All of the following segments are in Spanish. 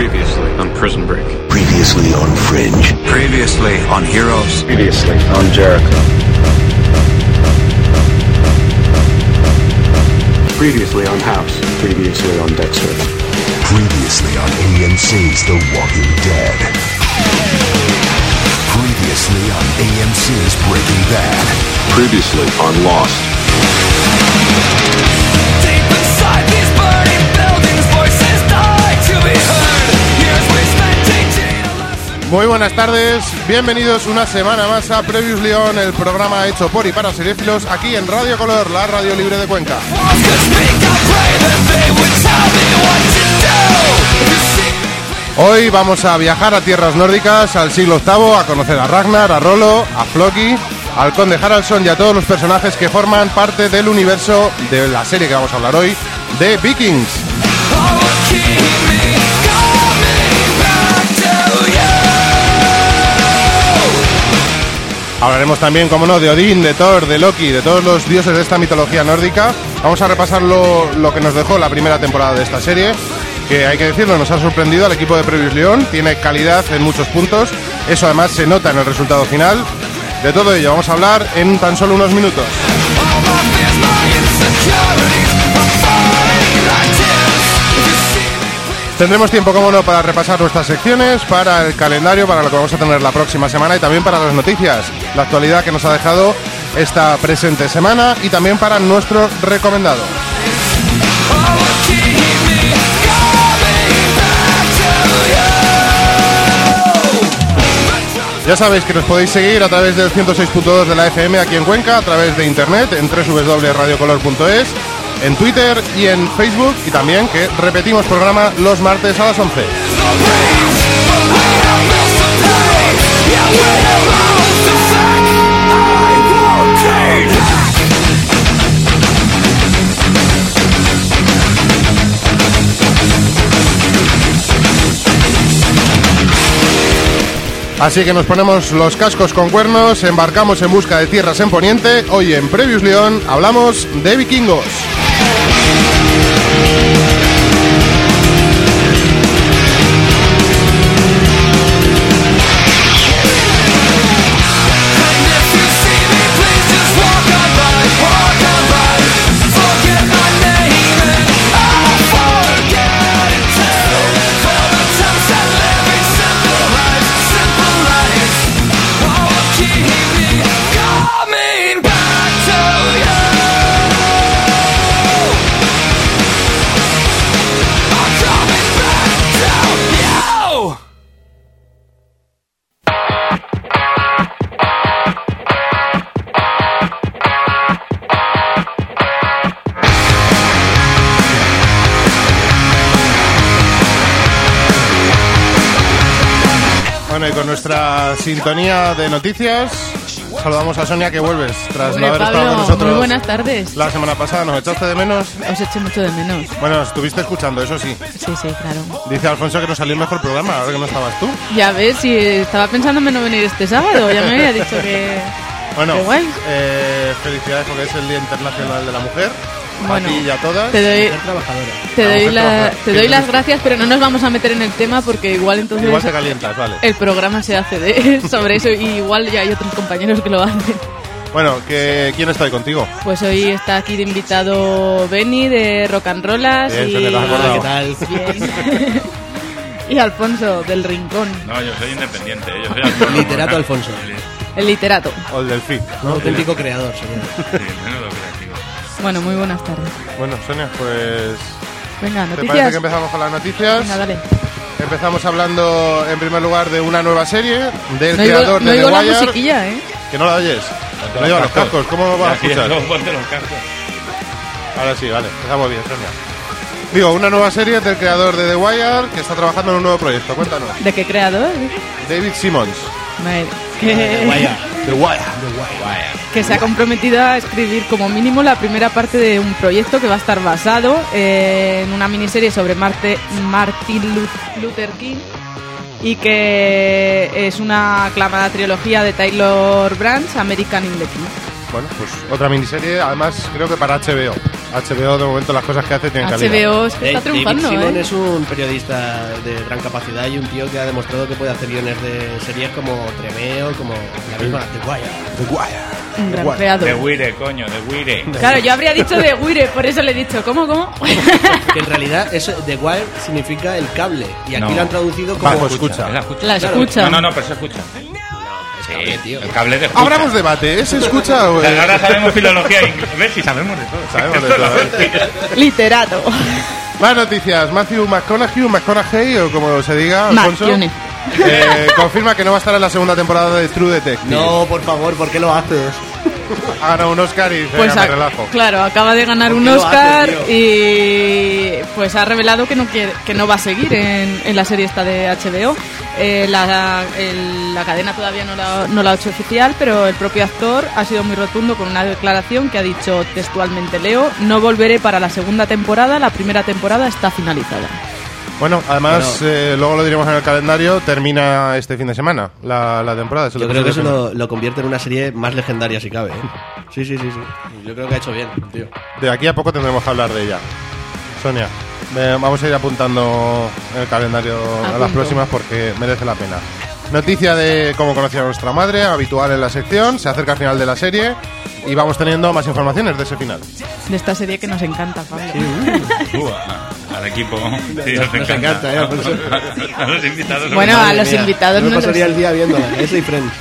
Previously on Prison Break. Previously on Fringe. Previously on Heroes. Previously on Jericho. Previously on House. Previously on Dexter. Previously on AMC's The Walking Dead. Previously on AMC's Breaking Bad. Previously on Lost. Deep inside these burning buildings, voices die to be heard. Years we spent teaching a lesson. Muy buenas tardes, bienvenidos una semana más a Previously On, el programa hecho por y para seriéfilos aquí en Radio Color, la radio libre de Cuenca. Walls could speak, I pray that they would tell me what to do. If you see me, please. Hoy vamos a viajar a tierras nórdicas, al siglo VIII, a conocer a Ragnar, a Rollo, a Floki, al conde Haraldsson y a todos los personajes que forman parte del universo de la serie que vamos a hablar hoy, de Vikings. All will keep me coming back to you. Hablaremos también, como no, de Odín, de Thor, de Loki, de todos los dioses de esta mitología nórdica. Vamos a repasar lo que nos dejó la primera temporada de esta serie, que hay que decirlo, nos ha sorprendido al equipo de Previously On, tiene calidad en muchos puntos, eso además se nota en el resultado final. De todo ello vamos a hablar en tan solo unos minutos. All my fears, my insecurities, I'm falling like tears. If you see me, please. Tendremos tiempo, como no, para repasar nuestras secciones, para el calendario, para lo que vamos a tener la próxima semana y también para las noticias, la actualidad que nos ha dejado esta presente semana y también para nuestro recomendado. All will keep me coming back to you. Ya sabéis que nos podéis seguir a través del 106.2 de la FM aquí en Cuenca, a través de internet en www.radiocolor.es, en Twitter y en Facebook, y también que repetimos programa los martes a las 11. Así que nos ponemos los cascos con cuernos, embarcamos en busca de tierras en Poniente. Hoy en Previously On hablamos de vikingos. Bueno, y con nuestra sintonía de noticias, saludamos a Sonia, que vuelves tras no haber estado con nosotros. Muy buenas tardes. La semana pasada, ¿nos echaste de menos? Os eché mucho de menos. Bueno, estuviste escuchando, eso sí. Sí, claro. Dice Alfonso que nos salió el mejor programa, ahora que no estabas tú. Ya ves, si estaba pensando en no venir este sábado, ya me había dicho que... Bueno, Qué guay. Felicidades porque es el Día Internacional de la Mujer. Bueno, a ti y a todas. Te doy trabajadora. las gracias, pero no nos vamos a meter en el tema porque igual entonces Igual te calientas, vale. el programa se hace sobre eso y igual ya hay otros compañeros que lo hacen. Bueno, ¿quién está ahí contigo? Pues hoy está aquí de invitado Benny de Rock and Rollas Bien, y... se te lo has acordado. ¿Qué tal? Bien. Y Alfonso del Rincón, No, yo soy independiente, yo soy autónomo. Literato Alfonso. el literato. O el del FIT, Un auténtico creador, señor. Sí, menudo creativo. Bueno, muy buenas tardes. Bueno, Sonia, pues... Venga, ¿Te parece noticias. que empezamos con las noticias? Venga, dale. Empezamos hablando, en primer lugar, de una nueva serie del No creador no de oigo The la Wire. musiquilla, ¿eh? Que no la oyes. No lleva los cascos, ¿cómo vas a escuchar? Luego ponte los cascos. Ahora sí, vale, empezamos bien, Sonia. Digo, una nueva serie del creador de The Wire que está trabajando en un nuevo proyecto. Cuéntanos. ¿De qué creador? David Simmons. Vale, que... Vaya. The Wire. que se ha comprometido a escribir como mínimo la primera parte de un proyecto que va a estar basado en una miniserie sobre Martin Luther King y que es una aclamada trilogía de Taylor Branch, American in the King. Bueno, pues otra miniserie, además creo que para HBO. HBO de momento las cosas que hace tienen calidad. HBO es que está triunfando, David Simon ¿eh? es un periodista de gran capacidad y un tío que ha demostrado que puede hacer guiones de series como Tremeo, como la misma The Wire. Un gran Igual. creador. De Wire, coño, de Wire. Claro, yo habría dicho de Wire, por eso le he dicho, ¿cómo? Que en realidad eso, The Wire significa el cable y aquí No. lo han traducido como Bajo escucha. Es la escucha. La escucha. No, pero se escucha. Sí, cable, tío. el cable de escucha. Abramos debate, ¿es escucha o Ahora sabemos filología inglés. ¿Ves? Si sabemos de todo. Sabemos de todo. Literato. Más noticias. Matthew McConaughey o como se diga, Alfonso, McConaughey. confirma que no va a estar en la segunda temporada de True Detective. No, por favor, ¿por qué lo haces? Ha ganado un Oscar y Pues venga, me relajo. claro, acaba de ganar ¿Por un qué lo Oscar haces, tío? y pues ha revelado que no va a seguir en la serie esta de HBO. La cadena todavía no la ha hecho oficial, pero el propio actor ha sido muy rotundo con una declaración que ha dicho textualmente, leo: no volveré para la segunda temporada, la primera temporada está finalizada. Bueno, además, luego lo diremos en el calendario, termina este fin de semana la temporada. Yo creo que eso lo convierte en una serie más legendaria si cabe, ¿eh? Sí. Yo creo que ha hecho bien, tío. De aquí a poco tendremos que hablar de ella. Sonia, vamos a ir apuntando el calendario a las Apunto. próximas porque merece la pena. Noticia de cómo conocía a nuestra madre, habitual en la sección, se acerca el final de la serie y vamos teniendo más informaciones de ese final. De esta serie que nos encanta, Pablo. Al equipo. Sí, Nos encanta, Alfonso. A los invitados. Bueno, a los Mira, invitados yo me no los... pasaría el día viéndola, eso y Friends.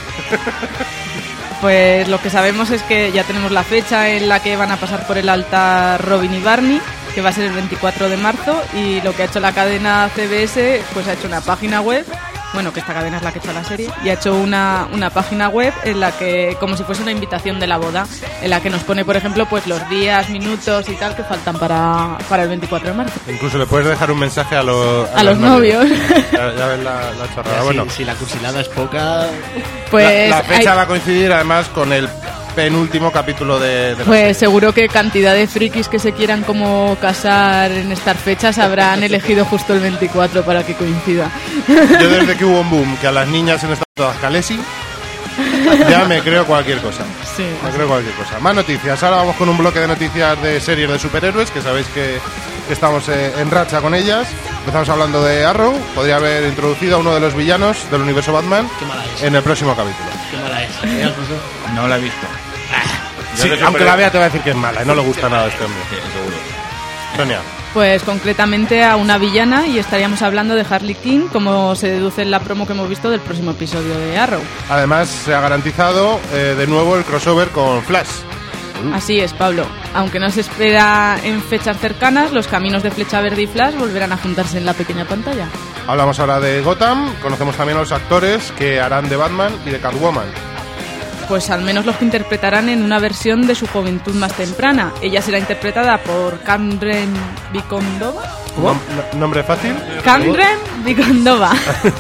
Pues lo que sabemos es que ya tenemos la fecha en la que van a pasar por el altar Robin y Barney, que va a ser el 24 de marzo, y lo que ha hecho la cadena CBS, pues ha hecho una página web, bueno, que esta cadena es la que ha hecho la serie, y ha hecho una página web en la que, como si fuese una invitación de la boda, en la que nos pone, por ejemplo, pues los días, minutos y tal que faltan para el 24 de marzo. Incluso le puedes dejar un mensaje a los novios. Ya ves la chorrada. Bueno, Si la cursilada es poca... Pues la fecha hay- va a coincidir además con el penúltimo capítulo de la Pues seguro que cantidad de frikis que se quieran como casar en estas fechas habrán elegido justo el 24 para que coincida. serie. Yo desde que hubo un boom que a las niñas en estas todas calesi, ya me creo cualquier cosa. Sí. Me creo cualquier cosa. Más noticias. Ahora vamos con un bloque de noticias de series de superhéroes, que sabéis que estamos en racha con ellas. Empezamos hablando de Arrow. Podría haber introducido a uno de los villanos del universo Batman Qué mala es. en el próximo capítulo. Qué mala es. ¿Eh, Alfonso? No la he visto. Yo Sí, de aunque la superhéroes- vea te va a decir que es mala y no le gusta nada a este hombre. Sí, seguro. Sonia. Pues concretamente a una villana, y estaríamos hablando de Harley Quinn, como se deduce en la promo que hemos visto del próximo episodio de Arrow. Además, se ha garantizado de nuevo el crossover con Flash. Así es, Pablo. Aunque no se espera en fechas cercanas, los caminos de Flecha Verde y Flash volverán a juntarse en la pequeña pantalla. Hablamos ahora de Gotham. Conocemos también a los actores que harán de Batman y de Catwoman. Pues al menos los que interpretarán en una versión de su juventud más temprana. Ella será interpretada por Cameron Vicondova. ¿Nombre fácil? Cameron Vicondova.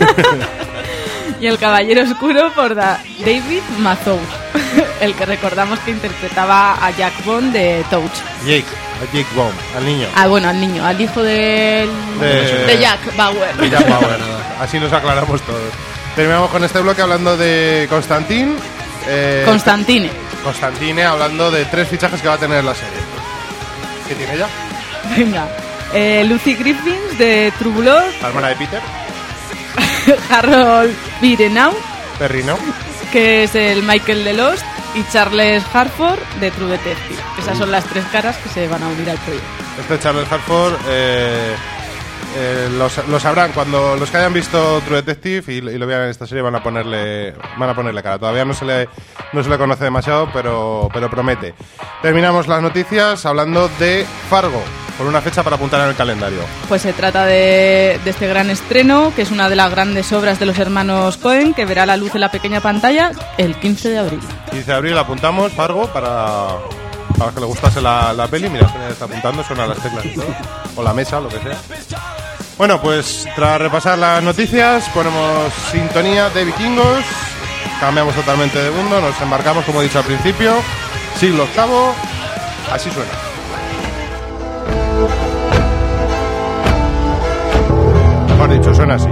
Y el Caballero Oscuro por David Mazouz, el que recordamos que interpretaba a Jack Bond de Touch. Jake Bomb, al niño. Ah, bueno, al niño, al hijo de Jack Bauer. De Jack Bauer. Así nos aclaramos todos. Terminamos con este bloque hablando de Constantine. Constantine, hablando de 3 fichajes que va a tener la serie. ¿Qué tiene ella? Venga. Lucy Griffiths de True Blood, La hermana de Peter. Harold Birenau, Perrino. que es el Michael de Lost, y Charles Harford de True Detective. Esas son las 3 caras que se van a unir al proyecto. Este Charles Harford lo sabrán cuando los que hayan visto True Detective y lo vean en esta serie van a ponerle cara. Todavía no se le conoce demasiado, pero promete. Terminamos las noticias hablando de Fargo, con una fecha para apuntar en el calendario. Pues se trata de este gran estreno, que es una de las grandes obras de los hermanos Coen, que verá la luz en la pequeña pantalla el 15 de abril. 15 de abril apuntamos Fargo para que le gustase la peli. Mira, Sonia está apuntando, suena las teclas y todo. O la mesa, lo que sea. Bueno, pues tras repasar las noticias, ponemos sintonía de vikingos. Cambiamos totalmente de mundo, nos embarcamos, como he dicho al principio, siglo VIII. Así suena. Mejor dicho, suena así.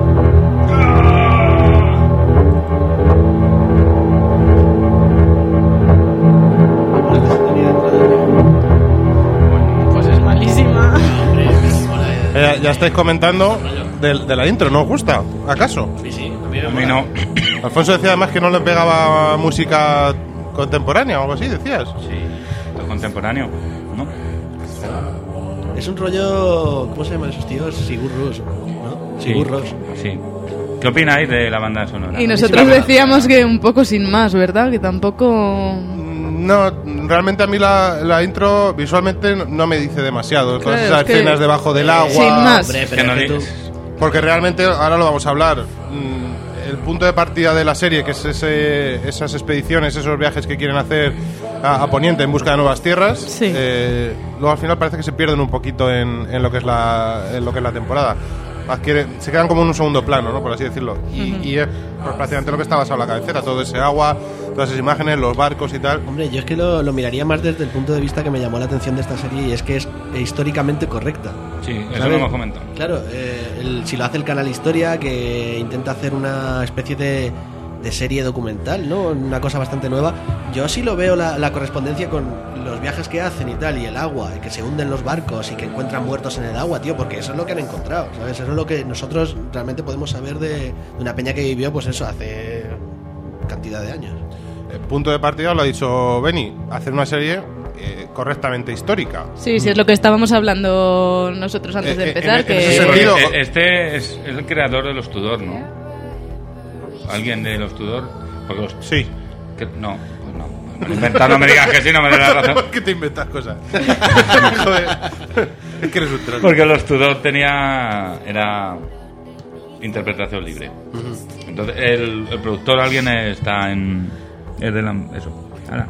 Ya estáis comentando de la intro, ¿no os gusta? ¿Acaso? Sí, A mí no. Alfonso decía además que no le pegaba música contemporánea o algo así, decías. Sí, lo contemporáneo, ¿no? Es un rollo... ¿Cómo se llaman esos tíos? Sigur Rós, ¿no? Sigur Rós. Sí. ¿Qué opináis de la banda sonora? Y nosotros decíamos que un poco sin más, ¿verdad? Que tampoco... No, realmente a mí la intro visualmente no me dice demasiado. Todas Claro, esas es que escenas debajo del agua. sin más. Hombre, Que pero no es que dices. Porque realmente, ahora lo vamos a hablar, el punto de partida de la serie, que es esas expediciones, esos viajes que quieren hacer a Poniente en busca de nuevas tierras, Sí. luego al final parece que se pierden un poquito en lo que es la temporada. Se quedan como en un segundo plano, ¿no? Por así decirlo. Y es pues, prácticamente lo que está basado en la cabecera, todo ese agua, todas esas imágenes, los barcos y tal. Hombre, yo es que lo miraría más desde el punto de vista que me llamó la atención de esta serie, y es que es históricamente correcta. Sí, eso ¿Sabes? lo hemos comentado. Claro, si lo hace el canal Historia, que intenta hacer una especie de serie documental, ¿no? Una cosa bastante nueva. Yo sí lo veo la correspondencia con los viajes que hacen y tal, y el agua, y que se hunden los barcos y que encuentran muertos en el agua, tío, porque eso es lo que han encontrado, ¿sabes? Eso es lo que nosotros realmente podemos saber de una peña que vivió, pues eso, hace cantidad de años. El punto de partida, lo ha dicho Beni, hacer una serie correctamente histórica. Sí, sí, es lo que estábamos hablando nosotros antes de empezar. en que ese Sí, sentido- porque este es el creador de los Tudor, ¿no? ¿Alguien de los Tudor? Porque los... Sí. No, pues no. Me lo he inventado, no me digas que sí, no me des la razón. ¿Por qué te inventas cosas? Joder. Es que eres un troll. Porque los Tudor era interpretación libre. Entonces el productor, alguien está en... Es de eso. Ahora.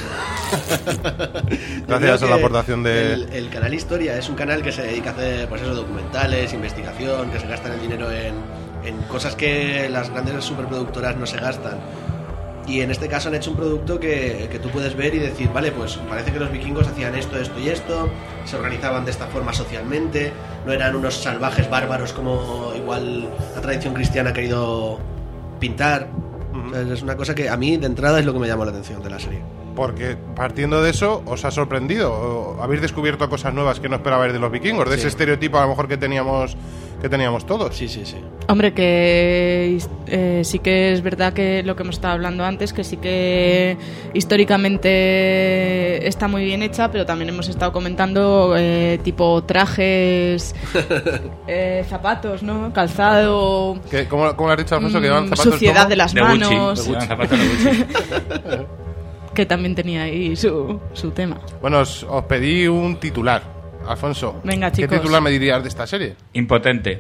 Gracias Yo a creo la que aportación de... el canal Historia es un canal que se dedica a hacer, pues eso, documentales, investigación, que se gastan el dinero en cosas que las grandes superproductoras no se gastan. Y en este caso han hecho un producto que tú puedes ver y decir, vale, pues parece que los vikingos hacían esto, esto y esto, se organizaban de esta forma socialmente, no eran unos salvajes bárbaros como igual la tradición cristiana ha querido pintar. O sea, es una cosa que a mí de entrada es lo que me llamó la atención de la serie. Porque partiendo de eso, ¿os ha sorprendido? ¿O habéis descubierto cosas nuevas que no esperabais de los vikingos? De Sí. ese estereotipo a lo mejor que teníamos todos. Sí, sí, sí. Hombre, que sí que es verdad que lo que hemos estado hablando antes, que sí que históricamente está muy bien hecha, pero también hemos estado comentando tipo trajes, zapatos, ¿no? Calzado, ¿Cómo lo has dicho, Alfonso? Que llevan zapatos suciedad como- de las De manos, Gucci. Llevan zapatos de Gucci. que también tenía ahí su tema. Bueno, os pedí un titular. Alfonso, Venga, ¿qué chicos. titular me dirías de esta serie? Impotente.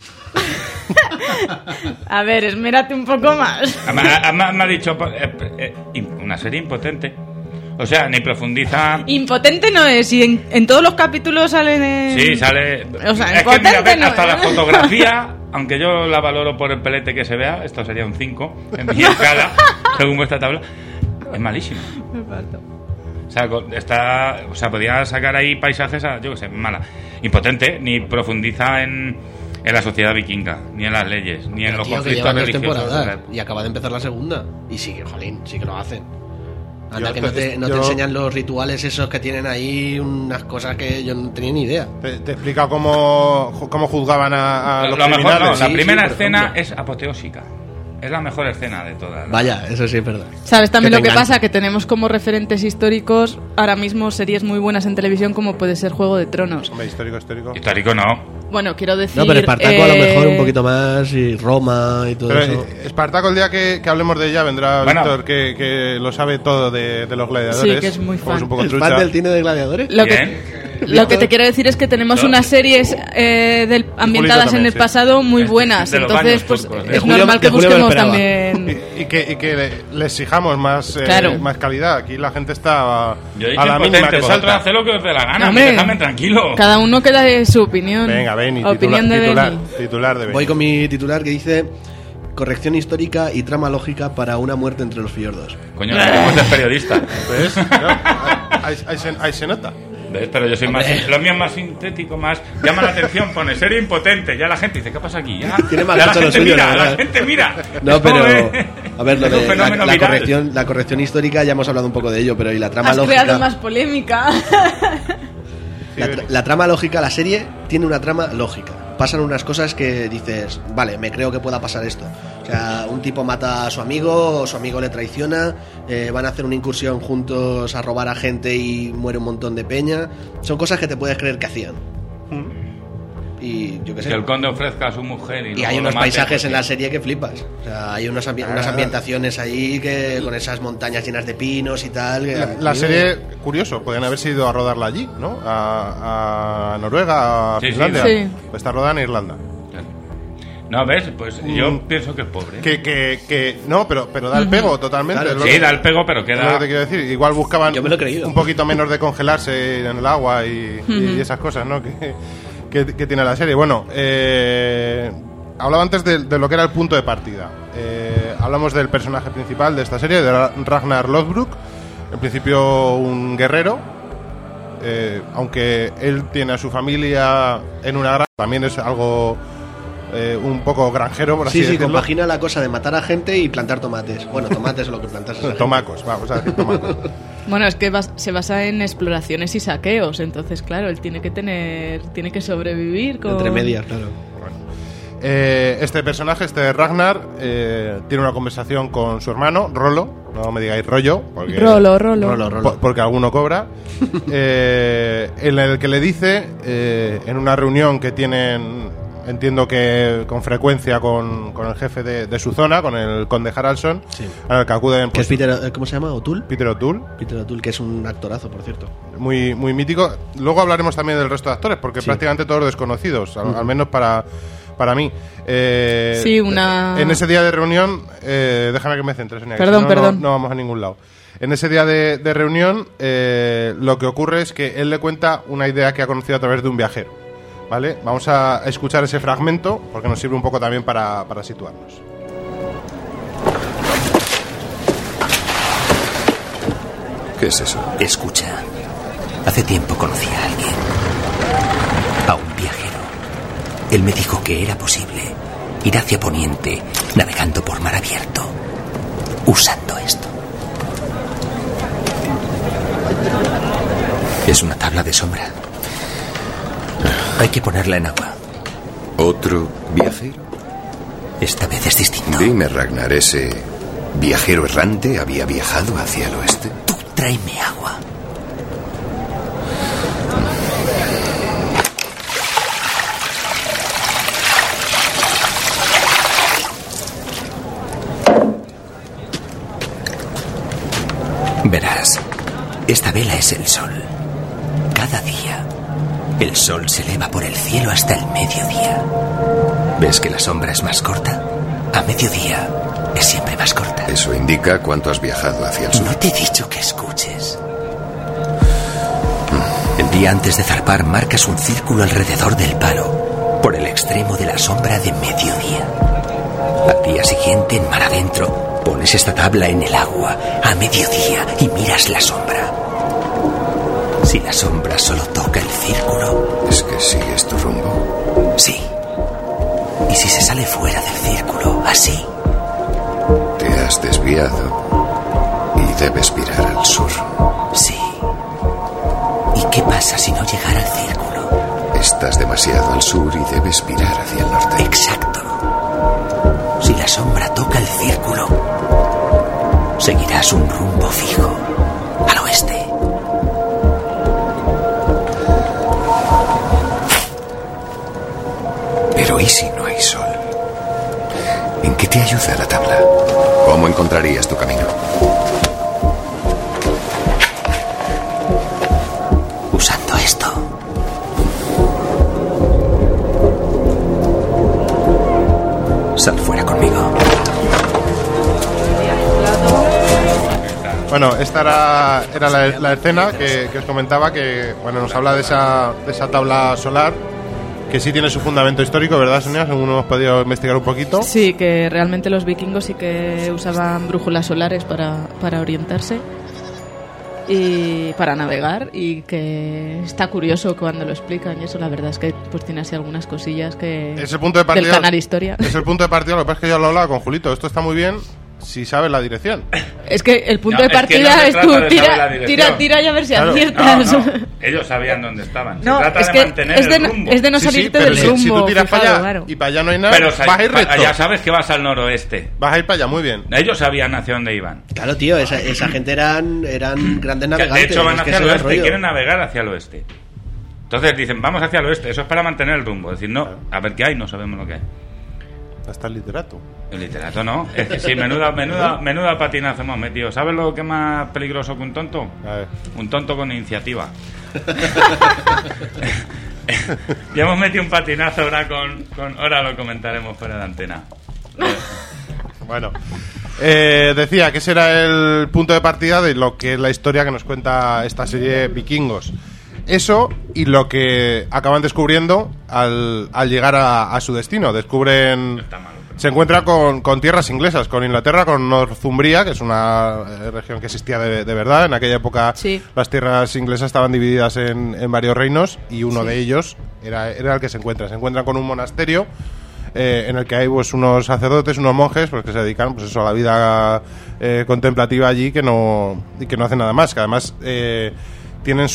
A ver, esmérate un poco más. Me ha dicho una serie impotente. O sea, ni profundiza. Impotente no es, y en todos los capítulos salen en... Sí, sale. O sea, es que mira, impotente no hasta la es. fotografía, aunque yo la valoro por el pelete que se vea, esto sería un 5 en mi escala, según vuestra tabla, es malísimo. O sea, podía sacar ahí paisajes yo que sé, mala. Impotente, ni profundiza en la sociedad vikinga, ni en las leyes, ni en Pero, los tío, que conflictos llevan 2 religiosos. temporadas y acaba de empezar la segunda. Y sí, jolín, sí que lo hacen. Anda, Yo- que no te yo- enseñan los rituales esos que tienen ahí, unas cosas que yo no tenía ni idea. Te explica cómo juzgaban a los Lo mejor no, criminales. la Sí, primera sí, por escena ejemplo. es apoteósica. Es la mejor escena de todas. Vaya, eso sí es verdad. ¿Sabes también Que lo te que engancha. pasa? Que tenemos como referentes históricos ahora mismo series muy buenas en televisión como puede ser Juego de Tronos. Hombre, histórico. Histórico no. Bueno, quiero decir... No, pero Espartaco a lo mejor un poquito más, y Roma y todo Pero eso. Espartaco, el día que hablemos de ella, vendrá Bueno. Víctor, que lo sabe todo de los gladiadores. Sí, que es muy Como fan. es un poco ¿Es trucha. fan del cine de gladiadores? Lo Bien. que te quiero decir es que tenemos No. unas series ambientadas también, en el sí. pasado muy Es buenas, de los entonces baños pues turcos, es Julio- normal que de Julio me lo busquemos esperaba. también... Y que le exijamos más, Claro. más calidad. Aquí la gente está Yo he dicho a la mínima impotente, que vosotros salta. haced lo que os dé la gana, Hombre, dejadme tranquilo. Cada uno queda de su opinión. Venga, Beni, Opinión de titular, Beni. titular de Beni. Voy con mi titular que dice: corrección histórica y trama lógica para una muerte entre los fiordos. Coño, somos de periodista. ¿Ves? Claro, ahí se nota. ¿Ves? Pero yo soy más. Lo mío es más sintético, más. Llama la atención, pone serie impotente. Ya la gente dice, ¿qué pasa aquí? Ya, Tiene más ya la mucho lo gente suyo, mira, la la verdad. gente mira. No, Es como, pero a ver, lo es un de fenómeno viral. la corrección histórica ya hemos hablado un poco de ello, pero y la trama Has lógica. creado más polémica. La trama lógica, la serie tiene una trama lógica. Pasan unas cosas que dices, vale, me creo que pueda pasar esto. O sea, un tipo mata a su amigo le traiciona, van a hacer una incursión juntos a robar a gente y muere un montón de peña. Son cosas que te puedes creer que hacían. Y yo qué sé. Que el conde ofrezca a su mujer y hay unos paisajes en la serie que flipas. O sea, hay unas ambientaciones ahí que con esas montañas llenas de pinos y tal. La serie, curioso, podrían haberse ido a rodarla allí, ¿no? A Noruega, a Finlandia. Sí. Pues está rodada en Irlanda. No, ¿ves? Pues yo pienso que es pobre. No, pero da el pego totalmente. Claro, sí, da el pego, pero Es lo queda... que te quiero decir. Igual buscaban Yo me lo he creído. un poquito menos de congelarse en el agua y esas cosas, ¿no? Que tiene la serie. Bueno, hablaba antes de lo que era el punto de partida. Hablamos del personaje principal de esta serie, de Ragnar Lothbrok. En principio un guerrero, aunque él tiene a su familia en una granja, también es algo un poco granjero, por así decirlo. Sí, compagina la cosa de matar a gente y plantar tomates. Bueno, tomates o lo que plantas. Tomacos, vamos a decir tomacos. Bueno, es que se basa en exploraciones y saqueos, entonces claro, él tiene que sobrevivir con... Entre medias, claro. Este personaje, Ragnar, tiene una conversación con su hermano, Rollo, no me digáis rollo, porque, Rollo. porque alguno cobra, en el que le dice, en una reunión que tienen, entiendo que con frecuencia con el jefe de su zona, con el conde Haraldson, sí, al que acuden... Pues, que es Peter, ¿cómo se llama? ¿O'Toole? Peter O'Toole, que es un actorazo, por cierto. Muy, muy mítico. Luego hablaremos también del resto de actores, porque prácticamente todos desconocidos, al menos para mí. En ese día de reunión, déjame que me centre, Sonia, perdón. No vamos a ningún lado. En ese día de reunión, lo que ocurre es que él le cuenta una idea que ha conocido a través de un viajero. ¿Vale? Vamos a escuchar ese fragmento porque nos sirve un poco también para situarnos. ¿Qué es eso? Escucha, hace tiempo conocí a alguien, a un viajero. Él me dijo que era posible ir hacia Poniente navegando por mar abierto, usando esto. Es una tabla de sombra. Hay que ponerla en agua. ¿Otro viajero? Esta vez es distinto. Dime, Ragnar, ¿ese viajero errante había viajado hacia el oeste? Tú tráeme agua. Verás, esta vela es el sol. Cada día el sol se eleva por el cielo hasta el mediodía. ¿Ves que la sombra es más corta? A mediodía es siempre más corta. Eso indica cuánto has viajado hacia el sur. No te he dicho que escuches. El día antes de zarpar marcas un círculo alrededor del palo, por el extremo de la sombra de mediodía. Al día siguiente, en mar adentro, pones esta tabla en el agua a mediodía y miras la sombra. Si la sombra solo toca el círculo... ¿Es que sigues tu rumbo? Sí. Y si se sale fuera del círculo, así... Te has desviado y debes virar al sur. Sí. ¿Y qué pasa si no llegara al círculo? Estás demasiado al sur y debes virar hacia el norte. Exacto. Si la sombra toca el círculo, seguirás un rumbo fijo al oeste. Pero ¿y si no hay sol? ¿En qué te ayuda la tabla? ¿Cómo encontrarías tu camino? Usando esto. Sal fuera conmigo. Bueno, esta era la escena que os comentaba, que bueno, nos habla de esa tabla solar, que sí tiene su fundamento histórico, ¿verdad, Sonia? Según hemos podido investigar un poquito. Sí, que realmente los vikingos sí que usaban brújulas solares para orientarse y para navegar, y que está curioso cuando lo explican, y eso la verdad es que pues tiene así algunas cosillas que es el punto de partida, del canal Historia. Es el punto de partida. Lo que pasa es que yo lo hablaba con Julito, esto está muy bien, si sabes la dirección. Es que el punto No, de es que no partida se es trata tú de saber la dirección. tira y a ver si Claro. aciertas. No, ellos sabían dónde estaban. No, Se trata es de que mantener es de, el rumbo. es de no Sí, salirte pero del si rumbo. tú tiras fijado, para allá claro. y para allá no hay nada, Pero vas a ir recto. ya sabes que vas al noroeste. Vas a ir para allá, muy bien. Ellos sabían hacia dónde iban. Claro, tío, esa gente eran grandes navegantes. De hecho, van es que hacia el ese es oeste, rollo. quieren navegar hacia el oeste. Entonces dicen, vamos hacia el oeste. Eso es para mantener el rumbo. Es decir, no, a ver qué hay, no sabemos lo que hay. Hasta el literato. El literato no. Es que sí, menuda patinazo hemos metido. ¿Sabes lo que es más peligroso que un tonto? A ver. Un tonto con iniciativa. Ya hemos metido un patinazo ahora ahora lo comentaremos fuera de antena. Bueno, decía que ese era el punto de partida de lo que es la historia que nos cuenta esta serie Vikingos. Eso y lo que acaban descubriendo al llegar a su destino. Descubren... Se encuentra con tierras inglesas, con Inglaterra, con Northumbria, que es una región que existía de verdad. En aquella época Sí. las tierras inglesas estaban divididas en varios reinos y uno de ellos era el que se encuentra. Se encuentran con un monasterio en el que hay pues unos sacerdotes, unos monjes pues que se dedican pues eso a la vida contemplativa allí que no hacen nada más, que además tienen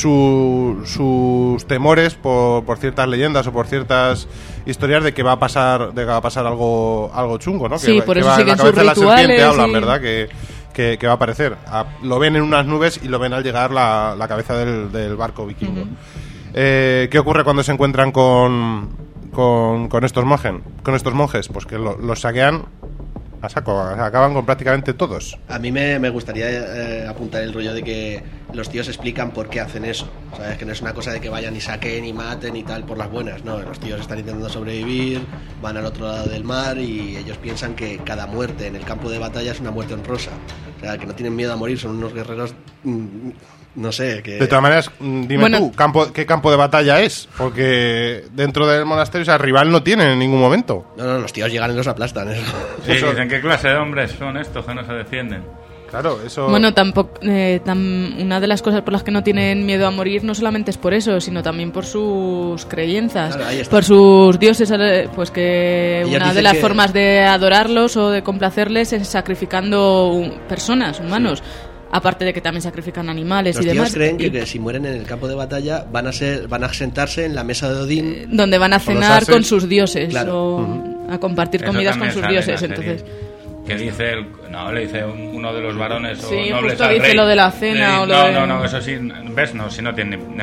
sus temores por ciertas leyendas o por ciertas historias de que va a pasar algo chungo, ¿no? Sí, que, por que eso va, siguen la cabeza sus de la serpiente rituales hablan, y- ¿verdad? Que va a aparecer. Lo ven en unas nubes y lo ven al llegar la cabeza del barco vikingo. ¿Qué ocurre cuando se encuentran con estos monjes? Pues que los saquean a saco, acaban con prácticamente todos. A mí me gustaría apuntar el rollo de que los tíos explican por qué hacen eso. ¿Sabes? Que no es una cosa de que vayan y saquen y maten y tal por las buenas. No, los tíos están intentando sobrevivir, van al otro lado del mar y ellos piensan que cada muerte en el campo de batalla es una muerte honrosa. O sea, que no tienen miedo a morir, son unos guerreros... no sé, que... De todas maneras, dime Bueno. tú, ¿qué campo de batalla es? Porque dentro del monasterio, o sea, rival no tienen en ningún momento. No, los tíos llegan y los aplastan. Eso. Sí, Eso- dicen, ¿qué clase de hombres son estos que no se defienden? Claro, eso... Bueno, tampoco una de las cosas por las que no tienen miedo a morir no solamente es por eso, sino también por sus creencias, Claro, ahí está. por sus dioses, pues que Ellos una de dicen las que- formas de adorarlos o de complacerles es sacrificando personas, humanos, aparte de que también sacrifican animales Los y tíos demás. creen y que si mueren en el campo de batalla van a sentarse en la mesa de Odín. donde van a Con los cenar ases. con sus dioses Claro. o a compartir Eso comidas con también sus sale en dioses. la serie. Entonces, Que dice le dice uno de los varones Sí, o nobles justo al dice rey. lo de la cena o lo de- No, eso sí, ves, no, si no tiene... no.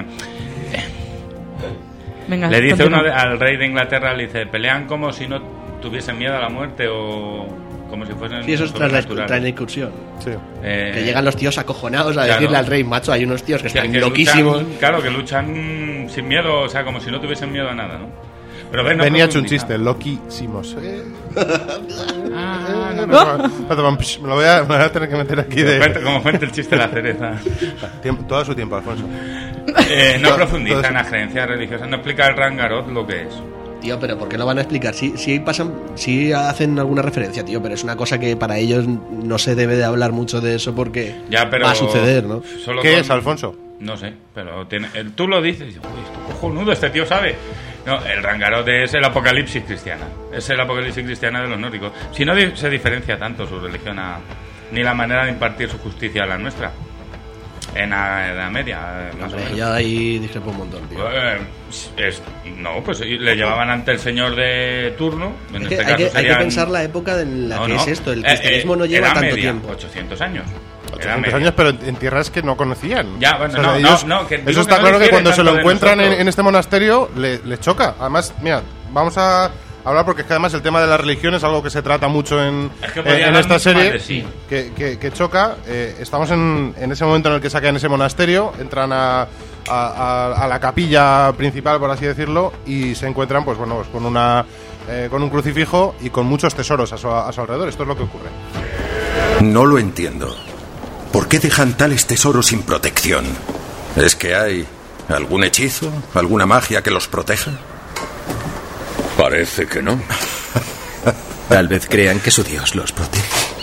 venga, Le dice continúa. uno al rey de Inglaterra, le dice, pelean como si no tuviesen miedo a la muerte o como si fuesen Sí, eso es tras la sobrenaturales. incursión. Sí. Que llegan los tíos acojonados a claro. decirle al rey, macho, hay unos tíos que que están loquísimos. luchan, claro, que luchan sin miedo, o sea, como si no tuviesen miedo a nada, ¿no? Pero ven, no Venía hecho un profundiza. chiste, loquísimos. Ah, Me lo voy a tener que meter aquí de... Como cuenta el chiste de la cereza. Todo su tiempo, Alfonso. No profundiza todo en las creencias religiosas, no explica el Rangarot lo que es. Tío, pero ¿por qué lo van a explicar? Sí hacen alguna referencia, tío, pero es una cosa que para ellos no se debe de hablar mucho de eso porque Ya, pero va a suceder, ¿no? solo ¿Qué con- es, Alfonso? No sé, pero tú lo dices y dices, uy, esto cojonudo, este tío sabe. No, el Rangarot es el apocalipsis cristiana. Es el apocalipsis cristiana de los nórdicos. Si no se diferencia tanto su religión ni la manera de impartir su justicia a la nuestra. En la Edad Media, más o Hombre, menos. yo ahí discrepo un montón, tío. No, pues le llevaban ante el señor de turno. En Es que este hay, caso hay que serían- pensar la época en la No, que no. es esto. El cristianismo no lleva Edad tanto Media, tiempo. 800 años. Edad 800 Media. años, pero en tierras que no conocían. Ya, bueno, que digo eso está que no claro que difiere cuando se lo tanto de encuentran nosotros. en este monasterio les choca. Además, mira, vamos a hablar porque es que además el tema de la religión es algo que se trata mucho en Es que podría en dar esta mucho más serie de sí. que choca. Estamos en ese momento en el que sacan ese monasterio, entran a la capilla principal, por así decirlo, y se encuentran pues bueno, pues con un crucifijo y con muchos tesoros a su alrededor. Esto es lo que ocurre. No lo entiendo. ¿Por qué dejan tales tesoros sin protección? ¿Es que hay algún hechizo, alguna magia que los proteja? Parece que no. Tal vez crean que su dios los protege.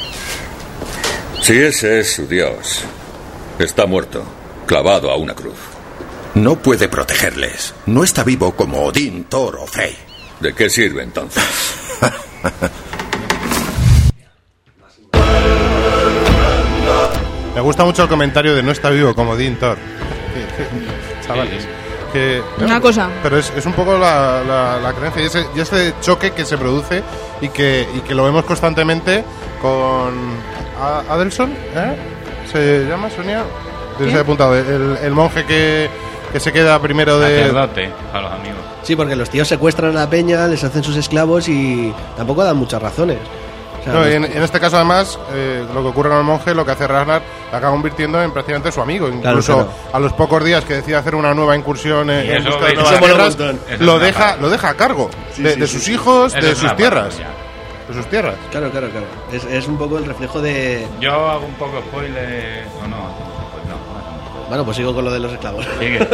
Si ese es su dios, está muerto, clavado a una cruz. No puede protegerles. No está vivo como Odín, Thor o Frey. ¿De qué sirve entonces? Me gusta mucho el comentario de no está vivo como Dean Thor. Chavales. Una cosa. Pero es un poco la creencia y ese choque que se produce y que lo vemos constantemente con Adelson, ¿eh? ¿Se llama Sonia? Se ha apuntado. El monje que se queda primero de... Sacerdote, a los amigos. Sí, porque los tíos secuestran a la peña, les hacen sus esclavos y tampoco dan muchas razones. O sea, no, en este caso además lo que ocurre con el monje, lo que hace Ragnar, la acaba convirtiendo en prácticamente su amigo. Incluso a los pocos días que decide hacer una nueva incursión en busca de nuevas tierras, lo deja a cargo de sus hijos, de sus tierras. De sus tierras. Claro. Es un poco el reflejo de... Yo hago un poco spoiler... ¿O no? Bueno, pues sigo con lo de los esclavos.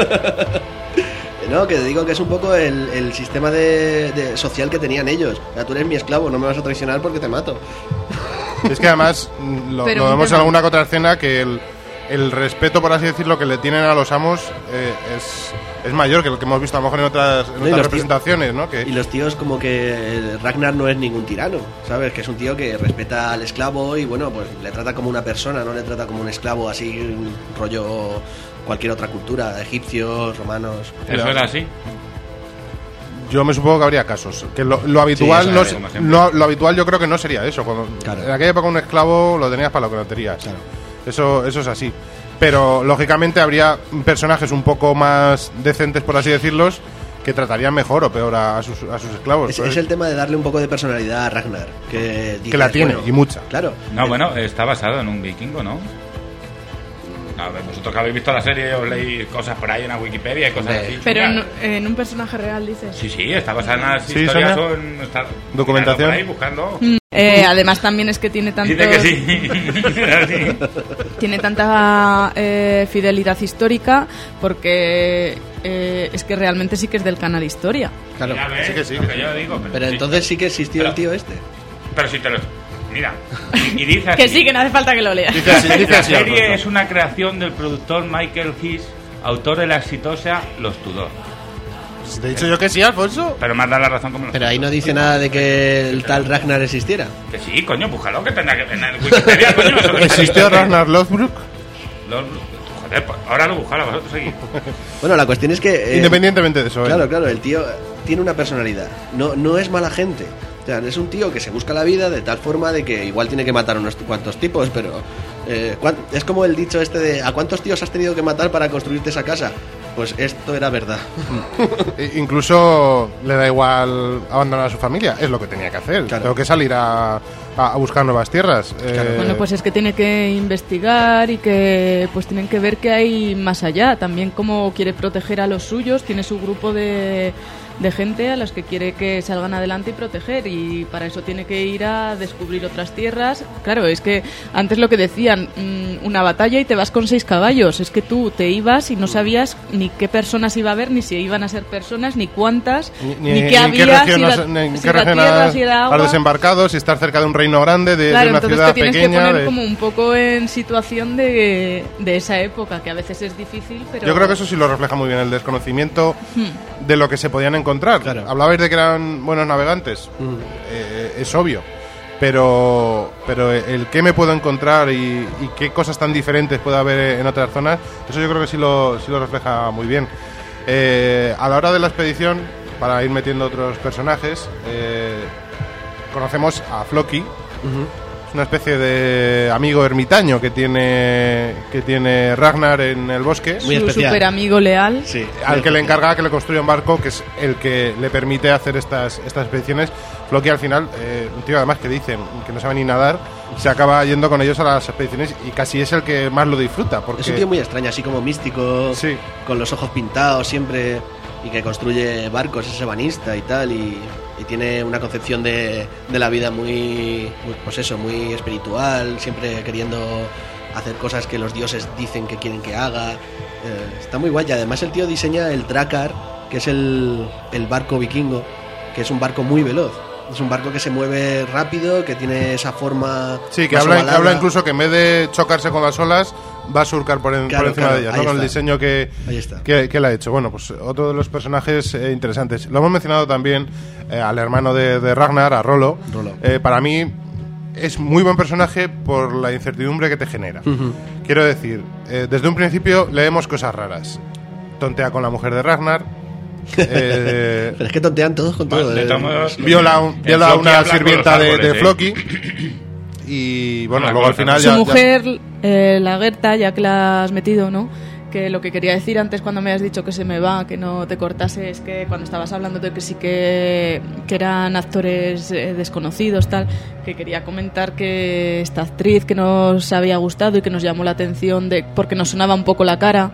No, que te digo que es un poco el sistema de social que tenían ellos. O sea, tú eres mi esclavo, no me vas a traicionar porque te mato. Es que además lo vemos en alguna otra escena que el respeto, por así decirlo, que le tienen a los amos es mayor que el que hemos visto a lo mejor en otras representaciones, ¿no? Y los tíos como que Ragnar no es ningún tirano, ¿sabes? Que es un tío que respeta al esclavo y bueno, pues le trata como una persona, no le trata como un esclavo así, rollo cualquier otra cultura, egipcios, romanos. ¿Eso era así? Yo me supongo que habría casos. Que lo habitual sí, lo habitual yo creo que no sería eso. En aquella época un esclavo lo tenías para lo que no tenías. Claro. Eso es así. Pero lógicamente habría personajes un poco más decentes, por así decirlos, que tratarían mejor o peor a sus esclavos. Es el tema de darle un poco de personalidad a Ragnar. Que la tiene, y mucha. Claro. No, bueno, está basado en un vikingo, ¿no? A ver, vosotros que habéis visto la serie os leéis cosas por ahí en la Wikipedia y cosas así. Pero en un personaje real, dices. Sí, está basada en las historias o en documentación. Por ahí, buscando. Además también es que tiene tanto... Dice que sí. Tiene tanta fidelidad histórica porque es que realmente sí que es del canal Historia. Claro, sí que sí. Yo digo, pero entonces sí que existió el tío este. Pero si te lo... Mira, y dice así, que sí, que no hace falta que lo leas. La serie es una creación del productor Michael Hiss, autor de la exitosa Los Tudor. ¿Te he dicho yo que sí, Alfonso? Pero me has dado la razón como... Pero ahí no dice nada de que el tal Ragnar existiera. Que sí, coño, búscalo, que tendrá que tener Wikipedia, coño. ¿Existió Ragnar Lothbrok? Joder, pues ahora lo buscalo, vosotros seguís. Bueno, la cuestión es que... independientemente de eso, Claro, el tío tiene una personalidad. No es mala gente. O sea, es un tío que se busca la vida de tal forma de que igual tiene que matar a unos cuantos tipos, pero es como el dicho este de ¿a cuántos tíos has tenido que matar para construirte esa casa? Pues esto era verdad. Incluso le da igual abandonar a su familia, es lo que tenía que hacer. Claro. Tengo que salir a buscar nuevas tierras. Bueno, pues es que tiene que investigar y que pues tienen que ver qué hay más allá. También cómo quiere proteger a los suyos, tiene su grupo de gente a las que quiere que salgan adelante y proteger, y para eso tiene que ir a descubrir otras tierras. Claro, es que antes lo que decían, una batalla y te vas con 6 caballos, es que tú te ibas y no sabías ni qué personas iba a haber, ni si iban a ser personas, ni cuántas, ni qué había, si la tierra, si era agua. Has desembarcado, si estás cerca de un reino grande, de una ciudad pequeña. Claro, entonces te tienes que poner como un poco en situación de esa época, que a veces es difícil, pero... Yo creo que eso sí lo refleja muy bien, el desconocimiento de lo que se podían encontrar. Claro. Hablabais de que eran buenos navegantes, es obvio, pero el qué me puedo encontrar y qué cosas tan diferentes puede haber en otras zonas, eso yo creo que sí lo refleja muy bien. A la hora de la expedición, para ir metiendo otros personajes, conocemos a Floki. Es una especie de amigo ermitaño que tiene Ragnar en el bosque. Muy especial. Súper amigo leal. Sí, al que le encarga que le construya un barco, que es el que le permite hacer estas expediciones. Floki al final, un tío además que dicen que no sabe ni nadar, se acaba yendo con ellos a las expediciones y casi es el que más lo disfruta. Porque... Es un tío muy extraño, así como místico, sí, con los ojos pintados siempre, y que construye barcos, es ebanista y tal, y tiene una concepción de la vida muy pues eso, muy espiritual, siempre queriendo hacer cosas que los dioses dicen que quieren que haga. Está muy guay. Y además el tío diseña el Drakkar, que es el barco vikingo, que es un barco muy veloz. Es un barco que se mueve rápido, que tiene esa forma... Sí, que habla incluso que en vez de chocarse con las olas, va a surcar por encima de ellas, ¿no? Con el diseño que él ha hecho. Bueno, pues otro de los personajes interesantes. Lo hemos mencionado también al hermano de Ragnar, a Rollo. Para mí es muy buen personaje por la incertidumbre que te genera. Quiero decir, desde un principio leemos cosas raras. Tontea con la mujer de Ragnar. Pero es que tontean todos con todo. Viola a una sirvienta de Floki. Y bueno, luego al final su mujer, la Gerta, ya que la has metido, ¿no? Que lo que quería decir antes cuando me has dicho que se me va, que no te cortase, es que cuando estabas hablando de que sí que eran actores desconocidos, tal, que quería comentar que esta actriz que nos había gustado y que nos llamó la atención porque nos sonaba un poco la cara,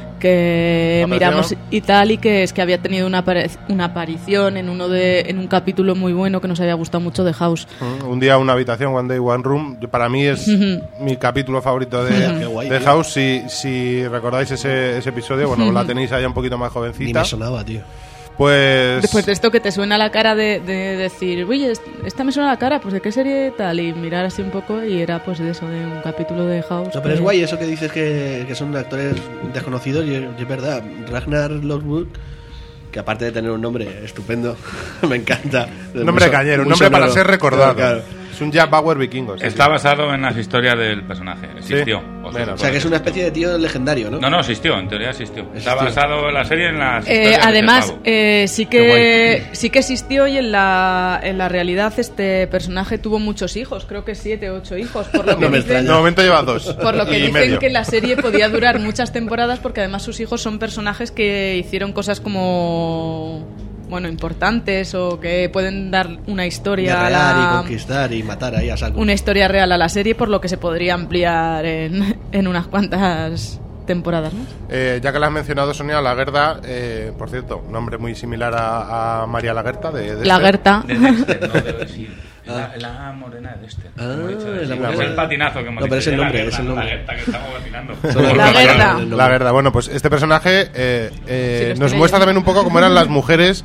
que miramos y tal, y que es que había tenido una aparición en un capítulo muy bueno que nos había gustado mucho de House. Un día una habitación, One Day One Room, para mí es mi capítulo favorito de House. Si recordáis ese episodio, bueno, la tenéis allá un poquito más jovencita. Ni me sonaba, tío. Pues... Después de esto que te suena la cara de decir, oye, esta me suena la cara, pues de qué serie tal, y mirar así un poco, y era pues de eso, de un capítulo de House. No, pero es guay eso que dices que son actores desconocidos, y es verdad. Ragnar Lothbrok, que aparte de tener un nombre estupendo, me encanta. Un nombre cañero, un nombre para ser recordado. Claro. Es un Jack Bauer vikingo. Está basado en las historias del personaje. Existió. ¿Sí? O sea, que es una especie de tío legendario, ¿no? No, existió. En teoría existió. Está basado la serie en las historias además, de sí que existió, y en la realidad este personaje tuvo muchos hijos. Creo que 7 o 8 hijos. Por lo que de momento lleva 2. Por lo que y dicen medio. que la serie podía durar muchas temporadas, porque además sus hijos son personajes que hicieron cosas como... bueno, importantes, o que pueden dar una historia y conquistar y matar ahí a saco. Una historia real a la serie, por lo que se podría ampliar en unas cuantas temporadas, ¿no? Ya que la has mencionado, Sonia, Lagerda, por cierto, nombre muy similar a María Lagerta de Lagerta. De Dexter, no debe decir. La morena de Dexter. Es el patinazo que hemos dicho. No, pero es el nombre, es el nombre. La Gerta que estamos patinando. Lagerda. Bueno, pues este personaje nos muestra también un poco cómo eran las mujeres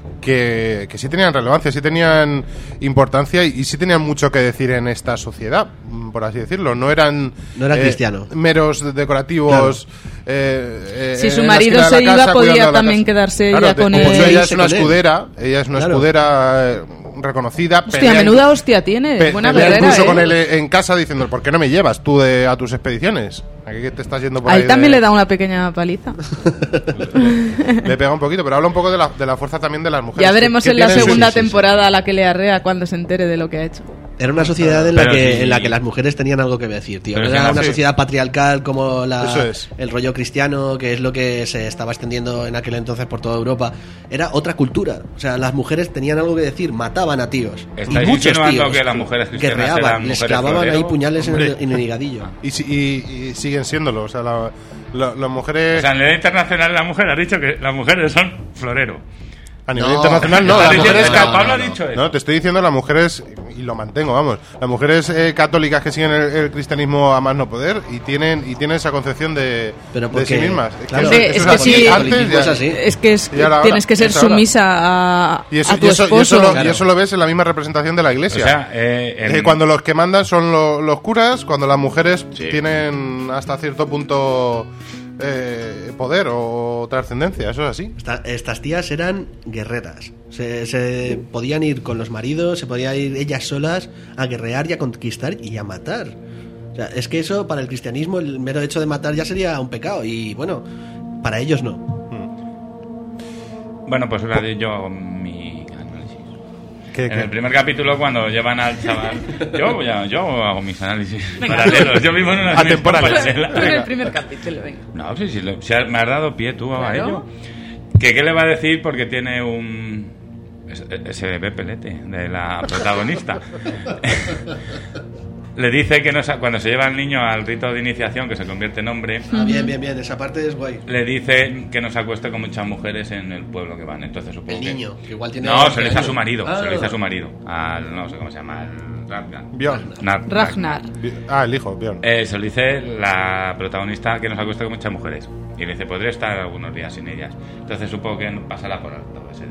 que sí tenían relevancia, sí tenían importancia y sí tenían mucho que decir en esta sociedad, por así decirlo. No eran cristianos, meros decorativos. Claro. Si su marido se iba, podía también quedarse ella con él. Ella es una escudera, escudera reconocida. Hostia, menuda hostia tiene, buena guerrera. Incluso con él en casa diciendo, ¿por qué no me llevas tú a tus expediciones? Aquí que te estás yendo por ahí. Ahí también le da una pequeña paliza. Le pega un poquito, pero habla un poco de la fuerza también de las mujeres. Ya veremos en la segunda temporada a la que le arrea cuando se entere de lo que ha hecho. Era una sociedad en la que las mujeres tenían algo que decir, tío. Era una sociedad patriarcal como el rollo cristiano, que es lo que se estaba extendiendo en aquel entonces por toda Europa. Era otra cultura. O sea, las mujeres tenían algo que decir, mataban a tíos. Y muchos tíos que las mujeres cristianas guerreaban, les clavaban ahí puñales en el higadillo. Y siguen siéndolo. O sea, las mujeres... O sea, en la internacional la mujer ha dicho que las mujeres son florero. A nivel internacional no, las mujeres Pablo ha dicho eso. No, te estoy diciendo las mujeres, y lo mantengo, vamos, las mujeres católicas que siguen el cristianismo a más no poder y tienen esa concepción de sí mismas. Claro, es que tienes que ser sumisa a tu esposo. Y eso lo ves en la misma representación de la Iglesia. O sea, cuando los que mandan son los curas, cuando las mujeres tienen hasta cierto punto... poder o trascendencia, eso es así. Estas tías eran guerreras. Se podían ir con los maridos, se podían ir ellas solas a guerrear y a conquistar y a matar. O sea, es que eso para el cristianismo, el mero hecho de matar ya sería un pecado, y bueno, para ellos no. Bueno, pues ahora yo hago mi análisis. En el primer capítulo, cuando llevan al chaval, yo hago mis análisis paralelos. Yo vivo en una atemporales. En el primer capítulo, venga. No, si me has dado pie tú a ello. ¿Qué le va a decir? Porque tiene ese bebé pelete de la protagonista. Le dice que cuando se lleva al niño al rito de iniciación, que se convierte en hombre. Bien, esa parte es guay. Le dice que no se acueste con muchas mujeres en el pueblo que van. Entonces supongo el niño, que igual tiene... No, se lo dice a su marido. Se lo dice a su marido. No sé cómo se llama. Ragnar. El hijo, Bjorn. Se lo dice la protagonista que no se acueste con muchas mujeres. Y le dice, podré estar algunos días sin ellas. Entonces supongo que pasará por alto ese desliz.